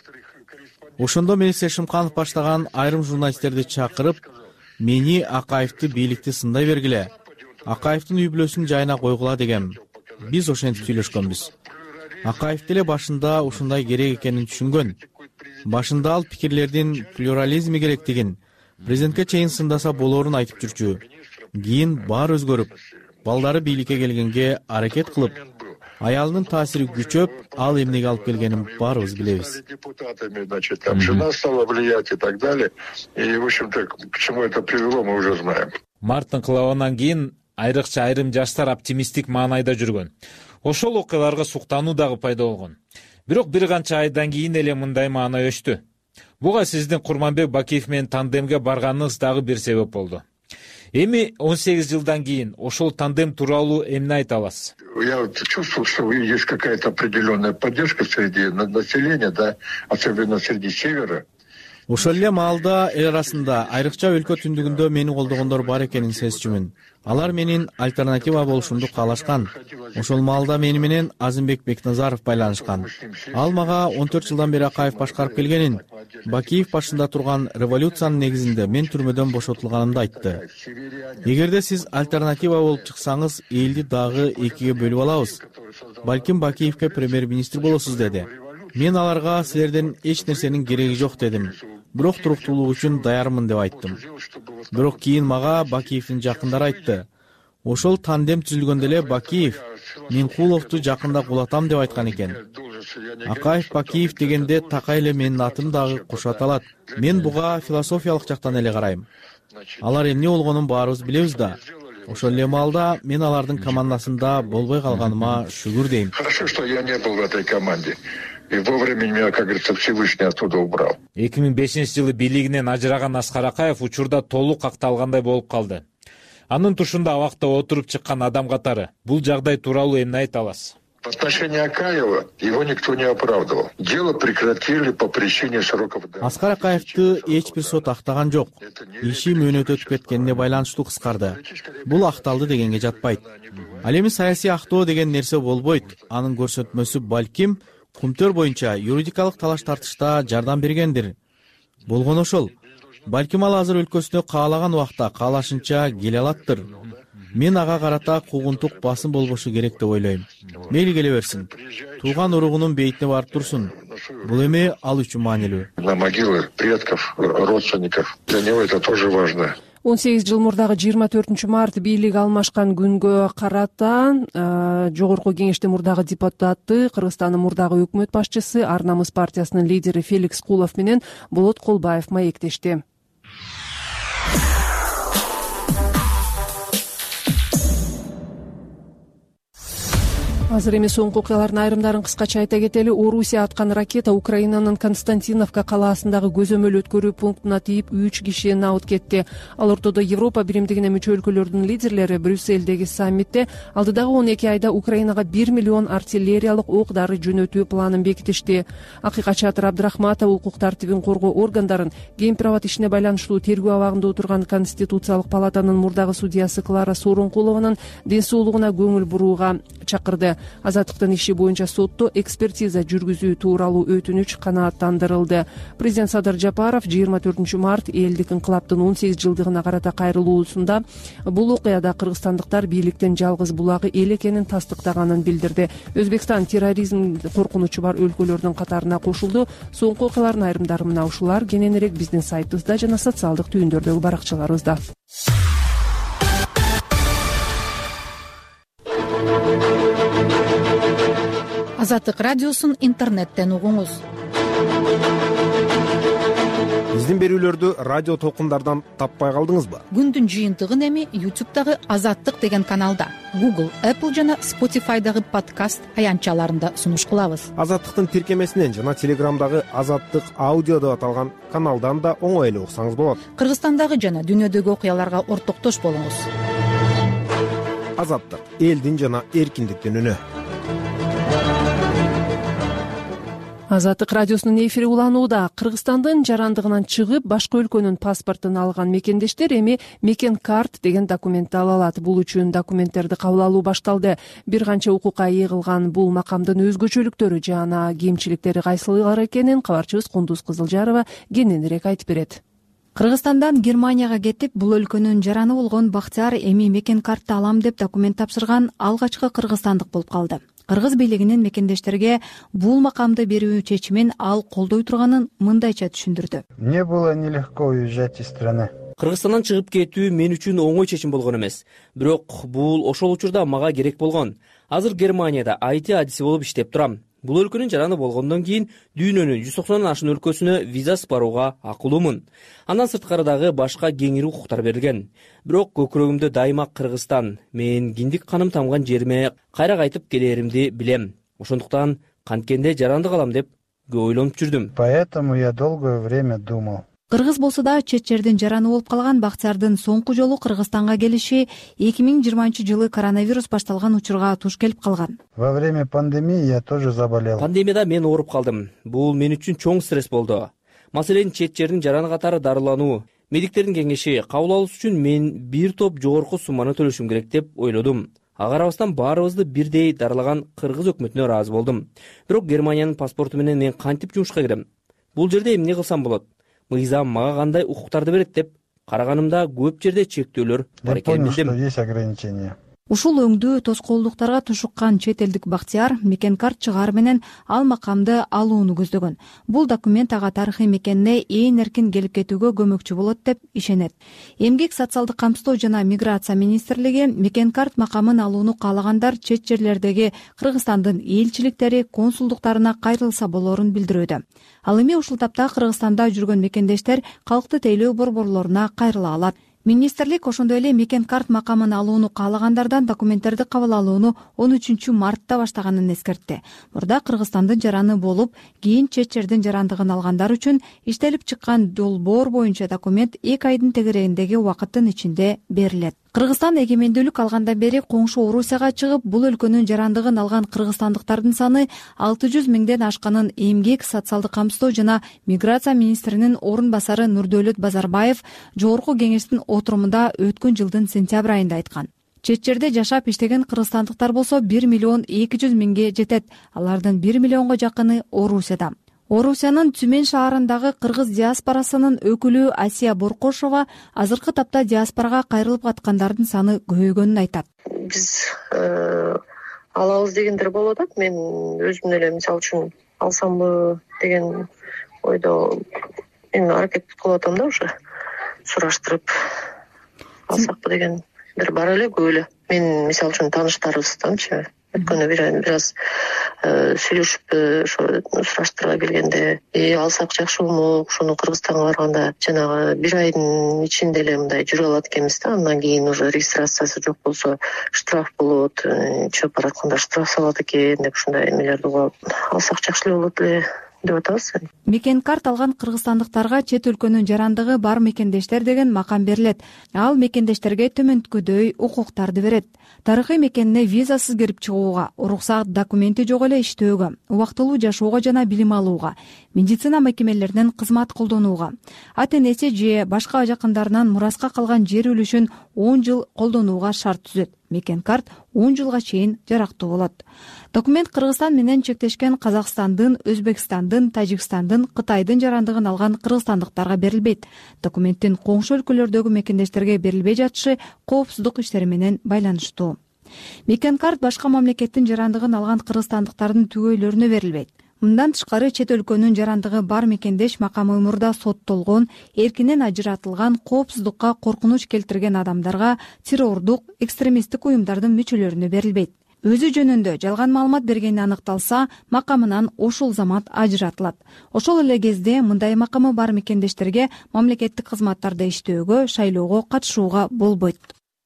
Ошондо Мелиса Шымканов баштаган айрым журналисттерди чакырып, мени Акаевди бийликти сындай бергиле, Акаевдин үй бүлөсүн жайына койгула дегем. Биз ошентип сүйлөшкөнбүз. Акаев деле башында ушундай керек экенин түшүнгөн. Башында ал пикирлердин плюрализми керектигин, президентке чейин сындаса болорун айтып жүрчү. Кийин баар өзгөрүп, балдары бийликке келгенге аракет кылып, аялынын таасири күчөп, ал эмнеге алып келгенин баарыбыз билебиз. Депутатами, значит, там жена стала влиять и так далее. И, в общем-то, к чему это привело, мы уже знаем. Марттын кылабынан кийин айрыкча айрым жаштар оптимисттик маанайда жүргөн. Ошол окуяларга суктануу дагы пайда болгон. Бирок бир канча айдан кийин эле мындай маана өчтү. Буга сиздин Курманбек Бакиев менен тандемге барганыңыз дагы бир себеп болду. Эми 18 жылдан кийин ошол тандем тууралуу эмне айта аласыз? Я чувствовал, что есть какая-то определенная поддержка среди населения, да, особенно среди севера. Ошол эле маалда эл арасында, айрыкча өлкө түндүгүндө мени колдогондор бар экенин сезчүмүн. Алар менин альтернатива болушумду каалашкан. Ошол маалда мени менен Азимбек Бекназаров байланышкан. Ал мага 14 жылдан бери Акаев башкарып келгенин, Бакиев башында турган революциянын негизинде мен түрмөдөн бошотулганымды айтты. Эгерде сиз альтернатива болуп чыксаңыз, элди дагы экиге бөлүп алабыз. Балким Бакиевке премьер-министр болосуз деди. Мен аларга силерден эч нерсенин кереги жок дедим. Бирок туруктуулук үчүн даярмын деп айттым. Бирок кийин мага Бакиевдин жакындары айтты. Ошол тандем түзүлгөндө эле Бакиев Минкуловду жакында кулатам деп айткан экен. Акаев Бакиев дегенде такай эле менин атым дагы кошо аталат. Мен буга философиялык жактан эле карайм. Алар эмне болгонун баарыбыз билебиз да. Ошол эле маалда мен алардын командасында болбой калганыма шүгүр дейм. Хорошо, что я не был в этой команде. И вовремя меня, как говорится, Всевышний оттуда убрал. 2005-жылы бийлигинен ажыраган Аскар Акаев учурда толук акталгандай болуп калды. Анын тушунда абакта отуруп чыккан адам катары. Бул жагдай тууралуу эмне айта аласыз? В отношении Акаева его никто не оправдывал. Дело прекратили по причине сроков. Аскар Акаевди эч бир сот актаган жок. Иши мөөнөтү өтүп кеткенине байланыштуу кыскарды. Бул акталды дегенге жатпайт. Ал эми саясий актоо деген нерсе болбойт. Анын көрсөтмөсү балким кумтөр боюнча юридикалык талаш тартышта жардам бергендир. Болгон ошол. Балким ал азыр өлкөсүнө каалаган убакта каалашынча келе алаттыр. Мен ага карата куугунтук басым болбошу керек деп ойлойм. Мейли келе берсин. Тууган уругунун бейитине барып турсун. Бул эми ал үчүн маанилүү. На могилы предков, родственников. Для него это тоже важно. 18 жыл мурдагы 24 март бийлик алмашкан күнгө карата Жогорку Кеңештин мурдагы депутаты, Кыргызстандын мурдагы өкмөт башчысы, Ар намыс партиясынын лидери Феликс Кулов менен Болот Колбаев маектешти. Азыр эми соңку окуялардын айрымдарын кыскача айта кетели. Орусия аткан ракета Украинанын Константиновка калаасындагы көзөмөл өткөрүү пунктуна тийип 3 киши набыт кетти. Ал ортодо Европа биримдигине мүчө өлкөлөрдүн лидерлери Брюссельдеги саммитте алдыдагы 12 айда Украинага 1 миллион артиллериялык ок-дары жөнөтүү планын бекитишти. Акыйкатчы Атыр Абдрахматов укук тартибин коргоо органдарын геймпровод ишине байланыштуу тергөө абагында отурган Конституциялык палатанын мурдагы судьясы Клара Сооронкулованын ден соолугуна көңүл бурууга чакырды. Азаттыктын иши боюнча сотто экспертиза жүргүзүү тууралуу өтүнүч канааттандырылды. Президент Садыр Жапаров 24 март элдик инкылаптын 18 жылдыгына карата кайрылуусунда бул окуяда кыргызстандыктар бийликтин жалгыз булагы эл экенин тастыктаганын билдирди. Өзбекстан терроризм коркунучу бар өлкөлөрдүн катарына кошулду. Соңку окуялардын айрымдары мына ушулар. Кененирээк биздин сайтыбызда жана социалдык түйүндөрдөгү баракчаларыбызда. Азаттык радиосун интернеттен угуңуз. Биздин берүүлөрдү радио толкундардан таппай калдыңызбы? Күндүн жыйынтыгын эми YouTube'дагы Азаттык деген каналда, Google, Apple жана Spotify'дагы подкаст аянтчаларында сунуш кылабыз. Азаттыктын тиркемесинен жана Телеграмдагы Азаттык аудио деп аталган каналдан да оңой эле уксаңыз болот. Кыргызстандагы жана дүйнөдөгү окуяларга ортоктош болуңуз. Азаттык — элдин жана эркиндиктин үнү. Азаттык радиосунун эфири уланууда. Кыргызстандын жарандыгынан чыгып, башка өлкөнүн паспортун алган мекендештер эми мекен карт деген документти ала алат. Бул үчүн документтерди кабыл алуу башталды. Бир канча укукка ээ кылган бул макамдын өзгөчөлүктөрү жана кемчиликтери кайсылар экенин кабарчыбыз Кундуз Кызылжарова кененирээк айтып берет. Кыргызстандан Германияга кетип, бул өлкөнүн жараны болгон Бактияр эми мекен картты алам деп документ тапшырган алгачкы кыргызстандык болуп калды. Кыргыз бийлигинин мекендештерге бул макамды берүү чечимин ал колдой турганын мындайча түшүндүрдү. Мне было нелегко уезжать из страны. Кыргызстандан чыгып кетүү мен үчүн оңой чечим болгон эмес. Бирок бул ошол учурда мага керек болгон. Азыр Германияда IT адиси болуп иштеп турам. Бул өлкөнүн жараны болгондон кийин дүйнөнүн 190 ашын өлкөсүнө визасыз барууга акылуумун. Андан сырткары башка кеңири укуктар берилген. Бирок көкүрөгүмдө дайыма Кыргызстан, мен киндик каным тамган жериме кайра кайтып келеримди билем. Ошондуктан канткенде жаранды калам деп көп ойлонуп жүрдүм. Поэтому я долгое время думал. Кыргыз болсо да чет жердин жараны болуп калган Бактиярдын соңку жолу Кыргызстанга келиши 2020-жылы коронавирус башталган учурга туш келип калган. Во время пандемии я тоже заболел. Пандемияда мен ооруп калдым. Бул мен үчүн чоң стресс болду. Маселен, чет жердин жараны катары дарылануу. Медиктердин кеңеши кабыл алуш үчүн мен бир топ жогорку сумманы төлөшүм керек деп ойлодум. Ага карабастан баарыбызды бирдей дарылаган кыргыз өкмөтүнө ыраазы болдум. Бирок Германиянын паспорту менен мен кантип жумушка кирем? Бул жерде эмне кылсам болот? Мыйзам мага кандай укуктарды берет деп караганымда көп жерде чектөөлөр бар экенин билдим. Есть ограничения. Ушул өңдүү тоскоолдуктарга тушуккан чет элдик Бактияр мекен карт чыгаар менен ал макамды алууну көздөгөн. Бул документ ага тарыхый мекенине ээн эркин келип кетүүгө көмөкчү болот деп ишенет. Эмгек, социалдык камсыздоо жана миграция министрлиги мекен карт макамын алууну каалагандар чет жерлердеги Кыргызстандын элчиликтери, консулдуктарына кайрылса болорун билдирүүдө. Ал эми ушул тапта Кыргызстанда жүргөн мекендештер калкты тейлөө борборлоруна кайрыла алат. Министрлик ошондой эле мекен карт макамын алууну каалагандардан документтерди кабыл алууну 13 мартта баштаганын эскертти. Мурда Кыргызстандын жараны болуп, кийин чет жердин жарандыгын алгандар үчүн иштелип чыккан долбоор боюнча документ 2 айдын тегерегиндеги убакыттын ичинде берилет. Кыргызстан эгемендүүлүк алгандан бери коңшу Орусияга чыгып, бул өлкөнүн жарандыгын алган кыргызстандыктардын саны 600 миңден ашканын Эмгек, социалдык камсыздоо жана миграция министринин орун басары Нурдөөлөт Базарбаев жогорку кеңештин отурумунда өткөн жылдын сентябрь айында айткан. Чет жерде жашап иштеген кыргызстандыктар болсо 1 миллион 200 миңге жетет. Алардын 1 миллионго жакыны Орусияда. Орусиянын Түмен шаарындагы кыргыз диаспорасынын өкүлү Асия Боркошова азыркы тапта диаспорага кайрылып каткандардын саны көбөйгөнүн айтат. Биз алабыз дегендер болуп атат. Мен өзүм эле мисалы үчүн алсамбы деген ойдо аракет кылып атам да, уже сураштырып алсакпы дегендер бар эле, көп эле. Мен мисалы үчүн тааныштарыбызданчы өткөндө бир аз сүйлөшүп ошо сураштыра келгенде алсак жакшы болмок, ошону Кыргызстанга барганда жанагы бир айдын ичинде эле мындай жүрө алат экенбиз да, андан кийин уже регистрациясы жок болсо штраф болот, чыгып баратканда штраф салат экен деп ушундай эмелерди угуп алсак жакшы эле болот эле деп атабыз. Мекен карт алган кыргызстандыктарга чет өлкөнүн жарандыгы бар мекендештер деген макам берилет. Ал мекендештерге төмөнкүдөй укуктарды берет. Тарыхый мекенине визасыз кирип чыгууга, уруксат документи жок эле иштөөгө, убактылуу жашоого жана билим алууга, медицина мекемелеринен кызмат колдонууга, ата-энеси же башка жакындарынан мураска калган жер үлүшүн 10 жыл колдонууга шарт түзөт. Мекен карт 10 жылга чейин жарактуу болот. Документ Кыргызстан менен чектешкен Казакстандын, Өзбекстандын, Тажикстандын, Кытайдын жарандыгын алган кыргызстандыктарга берилбейт. Документтин коңшу өлкөлөрдөгү мекендештерге берилбей жатышы коопсуздук иштери менен байланыштуу. Мекен карт башка мамлекеттин жарандыгын алган кыргызстандыктардын түгөйлөрүнө берилбейт. Мындан тышкары чет өлкөнүн жарандыгы бар мекендеш макамы мурда соттолгон, эркинен ажыратылган, коопсуздукка коркунуч келтирген адамдарга, террордук, экстремисттик уюмдардын мүчөлөрүнө берилбейт. Өзү жөнүндө жалган маалымат бергени аныкталса, макамынан ошол замат ажыратылат. Ошол эле кезде мындай макамы бар мекендештерге мамлекеттик кызматтарда иштөөгө, шайлоого катышууга болбойт.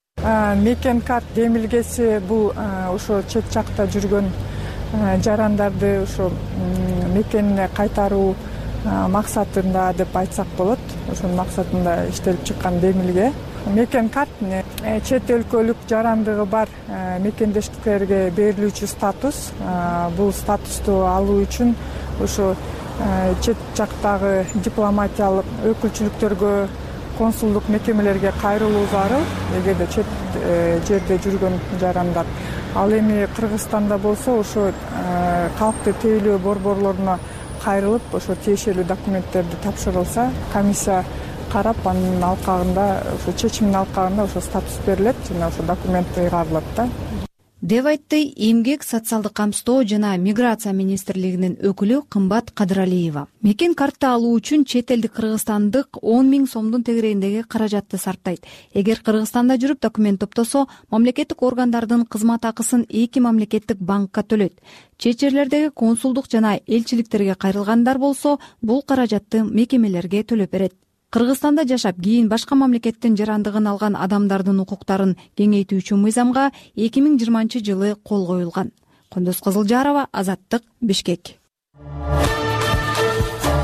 Мекен карт демилгеси бул ошо чет жакта жүргөн жарандарды ошо мекенине кайтаруу максатында деп айтсак болот. Ошонун максатында иштелип чыккан демилге. Мекен карт чет өлкөлүк жарандыгы бар мекендештерге берилүүчү статус. Бул статусту алуу үчүн ошо чет жактагы дипломатиялык өкүлчүлүктөргө, консулдук мекемелерге кайрылуу зарыл, эгерде чет жерде жүргөн жарандар. Ал эми Кыргызстанда болсо ошо калкты тейлөө борборлоруна кайрылып, ошо тиешелүү документтерди тапшырылса, комиссия карап, анын алкагында, ошо чечимдин алкагында ошо статус берилет жана ошо документ ыйгарылат да. деп айтты Эмгек, социалдык камсыздоо жана миграция министрлигинин өкүлү Кымбат Кадыралиева. Мекен картты алуу үчүн чет элдик кыргызстандык 10 000 сомдун тегерегиндеги каражатты сарптайт. Эгер Кыргызстанда жүрүп документ топтосо, мамлекеттик органдардын кызмат акысын 2 мамлекеттик банкка төлөйт. Чет жерлердеги консулдук жана элчиликтерге кайрылгандар болсо, бул каражатты мекемелерге төлөп берет. Кыргызстанда жашап, кийин башка мамлекеттин жарандыгын алган адамдардын укуктарын кеңейтүүчү мыйзамга 2020 жылы кол коюлган. Кондос Кызылжарова, Азаттык, Бишкек.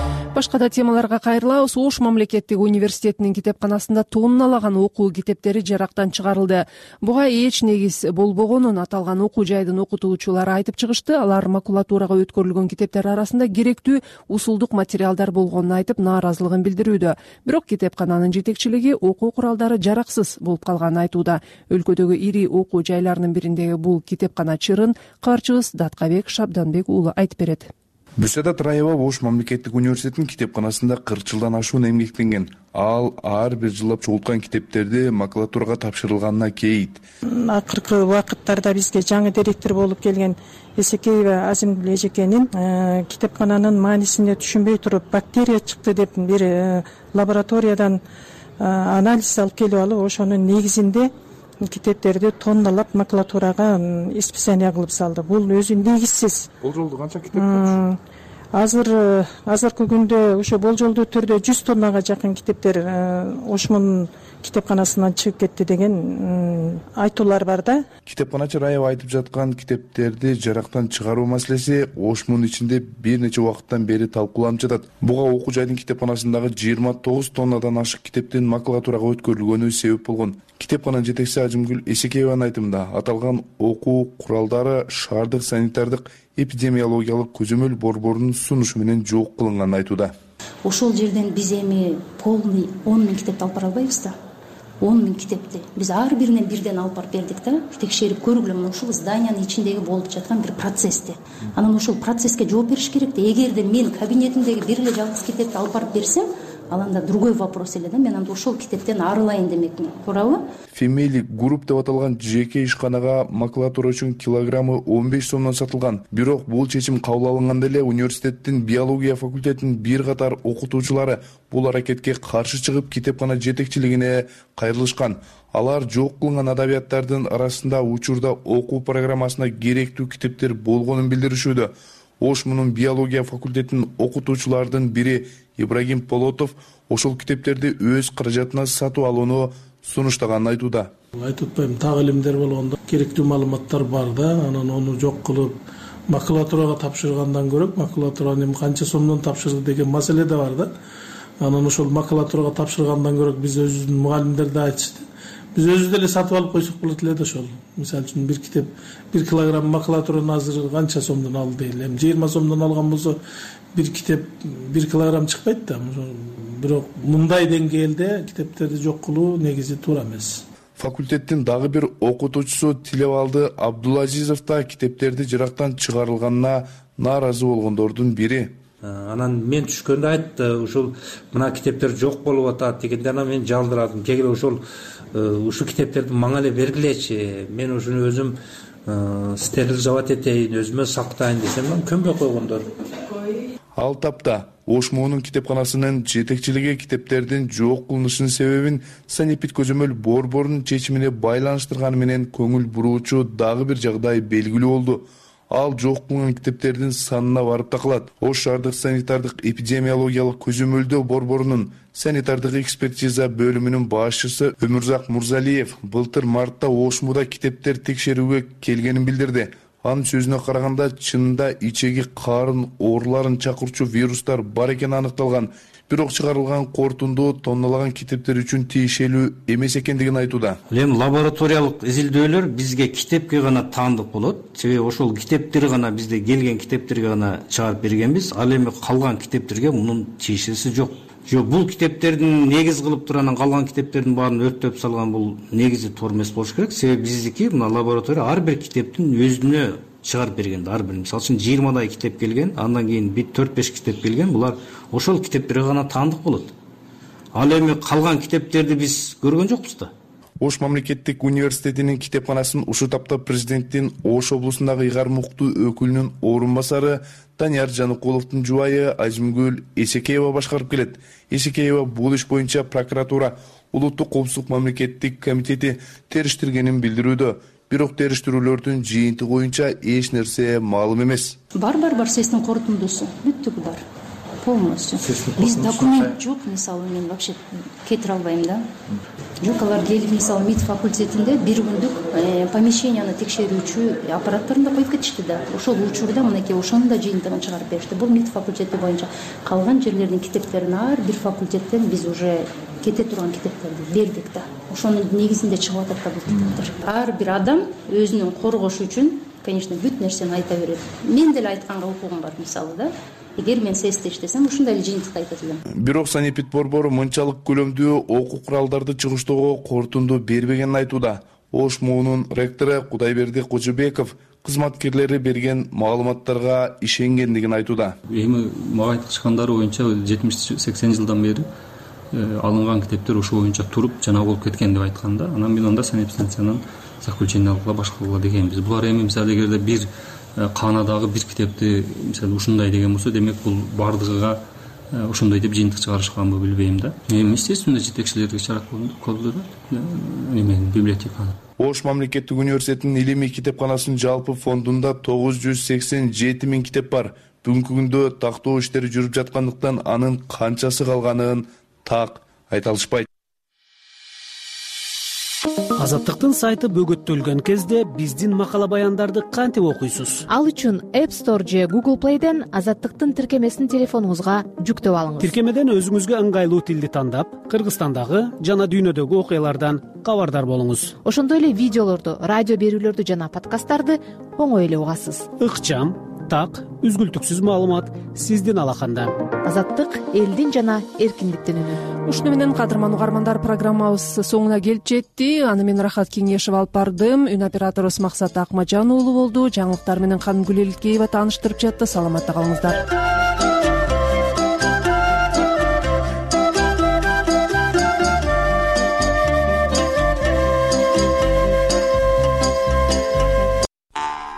башка да темаларга кайрылабыз. Ош мамлекеттик университетинин китепканасында тонналаган окуу китептери жарактан чыгарылды. Буга эч негиз болбогонун аталган окуу жайдын окутуучулары айтып чыгышты. Алар макулатурага өткөрүлгөн китептер арасында керектүү усулдук материалдар болгонун айтып, нааразылыгын билдирүүдө. Бирок китепкананын жетекчилиги окуу куралдары жараксыз болуп калганын айтууда. Өлкөдөгү ири окуу жайларынын бириндеги бул китепкана чырын кабарчыбыз Даткабек Шабданбек уулу айтып берет. Бүсадат Раева Ош мамлекеттик университетинин китепканасында 40 жылдан ашуун эмгектенген. Ал ар бир жылдап чогулткан китептерди макулатурага тапшырылганына кейит. Акыркы убакыттарда бизге жаңы директор болуп келген Эсекеева Азимгүл эжекенин китепкананын маанисине түшүнбөй туруп, бактерия чыкты деп бир лабораториядан анализ алып келип алып, ошонун негизинде китептерди тонналап макулатурага исписание кылып салды. Бул өзү негизсиз. Болжолдуу канча китеп бар? Азыркы күндө ошо болжолдуу түрдө 100 тоннага жакын китептер Ошмун китепканасынан чыгып кетти деген айтуулар бар да. Китепканачы Раева айтып жаткан китептерди жарактан чыгаруу маселеси Ошмун ичинде бир нече убакыттан бери талкууланып жатат. Буга окуу жайдын китепканасындагы 29 тоннадан ашык китептин макулатурага өткөрүлгөнү себеп болгон. Китепкананын жетекчиси Азимгүл Эсекееванын айтымында, аталган окуу куралдары шаардык санитардык эпидемиологиялык көзөмөл борборунун сунушу менен жок кылынганын айтууда. Ошол жерден биз эми полный 10 000 китепти алып бара албайбыз да. 10 000 китепти биз ар биринен бирден алып барып бердик да. Текшерип көргүлө, мына ушул зданиянын ичиндеги болуп жаткан бир процессте. Анан ошол процесске жооп бериш керек да. Эгерде мен кабинетимдеги бир эле жалгыз китепти алып барып берсем, ал анда другой вопрос эле да. Мен анда ошол китептен арылайын демекмин. Туурабы? Family Group деп аталган жеке ишканага макулатура үчүн килограммы 15 сомдон сатылган. Бирок бул чечим кабыл алынганда эле университеттин биология факультетинин бир катар окутуучулары бул аракетке каршы чыгып, китепкана жетекчилигине кайрылышкан. Алар жок кылынган адабияттардын арасында учурда окуу программасына керектүү китептер болгонун билдиришүүдө. Ошмунун биология факультетинин окутуучулардын бири Ибрагим Полотов ошол китептерди өз каражатына сатып алууну сунуштаганын айтууда. Айтып атпайм, так илимдер болгондо керектүү маалыматтар бар да, анан ону жок кылып макулатурага тапшыргандан көрөк, макулатураны канча сомдон тапшырды деген маселе да бар да. Анан ошол макулатурага тапшыргандан көрөк биз өзүбүздүн мугалимдер да айтышты. Биз өзүбүз деле сатып алып койсок болот эле да ошол. Мисалы үчүн бир китеп 1 килограмм макулатураны азыр канча сомдон алды дейли. Эми 20 сомдон алган болсо бир китеп 1 килограмм чыкпайт да. Бирок мындай деңгээлде китептерди жок кылуу негизи туура эмес. Факультеттин дагы бир окутуучусу Тилебалды Абдулазизов да китептерди жырактан чыгарылганына нааразы болгондордун бири. Анан мен түшкөндө айтты, ушул мына китептер жок болуп атат дегенде, анан мен жалдырадым. Кегиле ушул китептерди мага эле бергилечи, мен ушуну өзүм стерилизовать этейин, өзүмө сактайын десем, көнбөй койгондор. Ал тапта Ошмунун китепканасынын жетекчилиги китептердин жок кылынышынын себебин санепид көзөмөл борборунун чечимине байланыштырганы менен көңүл буруучу дагы бир жагдай белгилүү болду. Ал жок кылынган китептердин санына барып такалат. Ош шаардык санитардык эпидемиологиялык көзөмөлдөө борборунун санитардык экспертиза бөлүмүнүн башчысы Өмүрзак Мурзалиев былтыр мартта Ошмуда китептер текшерүүгө келгенин билдирди. Анын сөзүнө караганда, чынында ичеги карын ооруларын чакырчу вирустар бар экени аныкталган. Бирок чыгарылган корутунду тонналаган китептер үчүн тиешелүү эмес экендигин айтууда. Эми лабораториялык изилдөөлөр бизге китепке гана таандык болот. Себеби ошол китептер гана бизде келген китептерге гана чыгарып бергенбиз. Ал эми калган китептерге мунун тиешеси жок. Жок, бул китептердин негиз кылып туруп анан калган китептердин баарын өрттөп салган бул негизи туура эмес болуш керек. Себеби биздики мына лаборатория ар бир китептин өзүнө чыгарып берген. Ар бир, мисалы үчүн 20дай китеп келген, андан кийин 4-5 китеп келген. Булар ошол китептерге гана таандык болот. Ал эми калган китептерди биз көргөн жокпуз да. Ош мамлекеттик университетинин китепканасын ушул тапта президенттин Ош облусундагы ыйгар муктуу өкүлүнүн орун басары Данияр Жаныкуловдун жубайы Азимгүл Эсекеева башкарып келет. Эсекеева бул иш боюнча прокуратура Улуттук коопсуздук мамлекеттик комитети териштиргенин билдирүүдө. Бирок териштирүүлөрдүн жыйынтыгы боюнча эч нерсе маалым эмес. Бар, сессиянын корутундусу бүттүк бар. полностью биз документ жок, мисалы мен вообще кетире албайм да. Жок, алар келип мисалы МИД факультетинде бир күндүк помещенияны текшерүүчү аппараттарын да коюп кетишти да. Ошол учурда мынакей ошонун да жыйынтыгын чыгарып беришти. Бул МИД факультети боюнча калган жерлердин китептерин ар бир факультеттен биз уже кете турган китептерди бердик да. Ошонун негизинде чыгып атат да бул китептер. Ар бир адам өзүнүн коргош үчүн, конечно, бүт нерсени айта берет. Мен деле айтканга укугум бар, мисалы да. Эгер мен ССТ иштесем, ушундай эле жыйынтыкты айтат элем. Бирок санэпид борбору мынчалык көлөмдүү окуу куралдарды чыгыштоого корутунду бербегенин айтууда. Ош МУунун ректору Кудайберди Кожобеков кызматкерлери берген маалыматтарга ишенгендигин айтууда. Эми мага айткандары боюнча 70-80 жылдан бери алынган китептер ошол боюнча туруп жана болуп кеткен деп айткан да. Анан мен анда санэпидстанциянын заключение алгыла башкалгыла дегенбиз. Булар эми мисалы эгерде бир каанадагы бир китепти мисалы ушундай деген болсо, демек бул бардыгыга ошондой деп жыйынтык чыгарышканбы билбейм да. Эми естественно жетекчилерге чарак колдойт эмен библиотеканы. Ош мамлекеттик университетинин илимий китепканасынын жалпы фондунда 987 000 китеп бар. Бүгүнкү күндө тактоо иштери жүрүп жаткандыктан анын канчасы калганын так айта алышпайт. Азаттыктын сайты бөгөттөлгөн кезде биздин макала баяндарды кантип окуйсуз? Ал үчүн App Store же Google Play'ден Азаттыктын тиркемесин телефонуңузга жүктөп алыңыз. Тиркемеден өзүңүзгө ыңгайлуу тилди тандап, Кыргызстандагы жана дүйнөдөгү окуялардан кабардар болуңуз. Ошондой эле видеолорду, радио берүүлөрдү жана подкасттарды оңой эле угасыз. Ыкчам, так, үзгүлтүксүз маалымат сиздин алаканда. Азаттык элдин жана эркиндиктин үнү. Ушуну менен кадырман угармандар, программабыз соңуна келип жетти. Аны мен Рахат Кеңешев алып бардым. Үн операторубуз Максат Акмажан уулу болду. Жаңылыктар менен Канымгүл Элкеева тааныштырып жатты. Саламатта калыңыздар.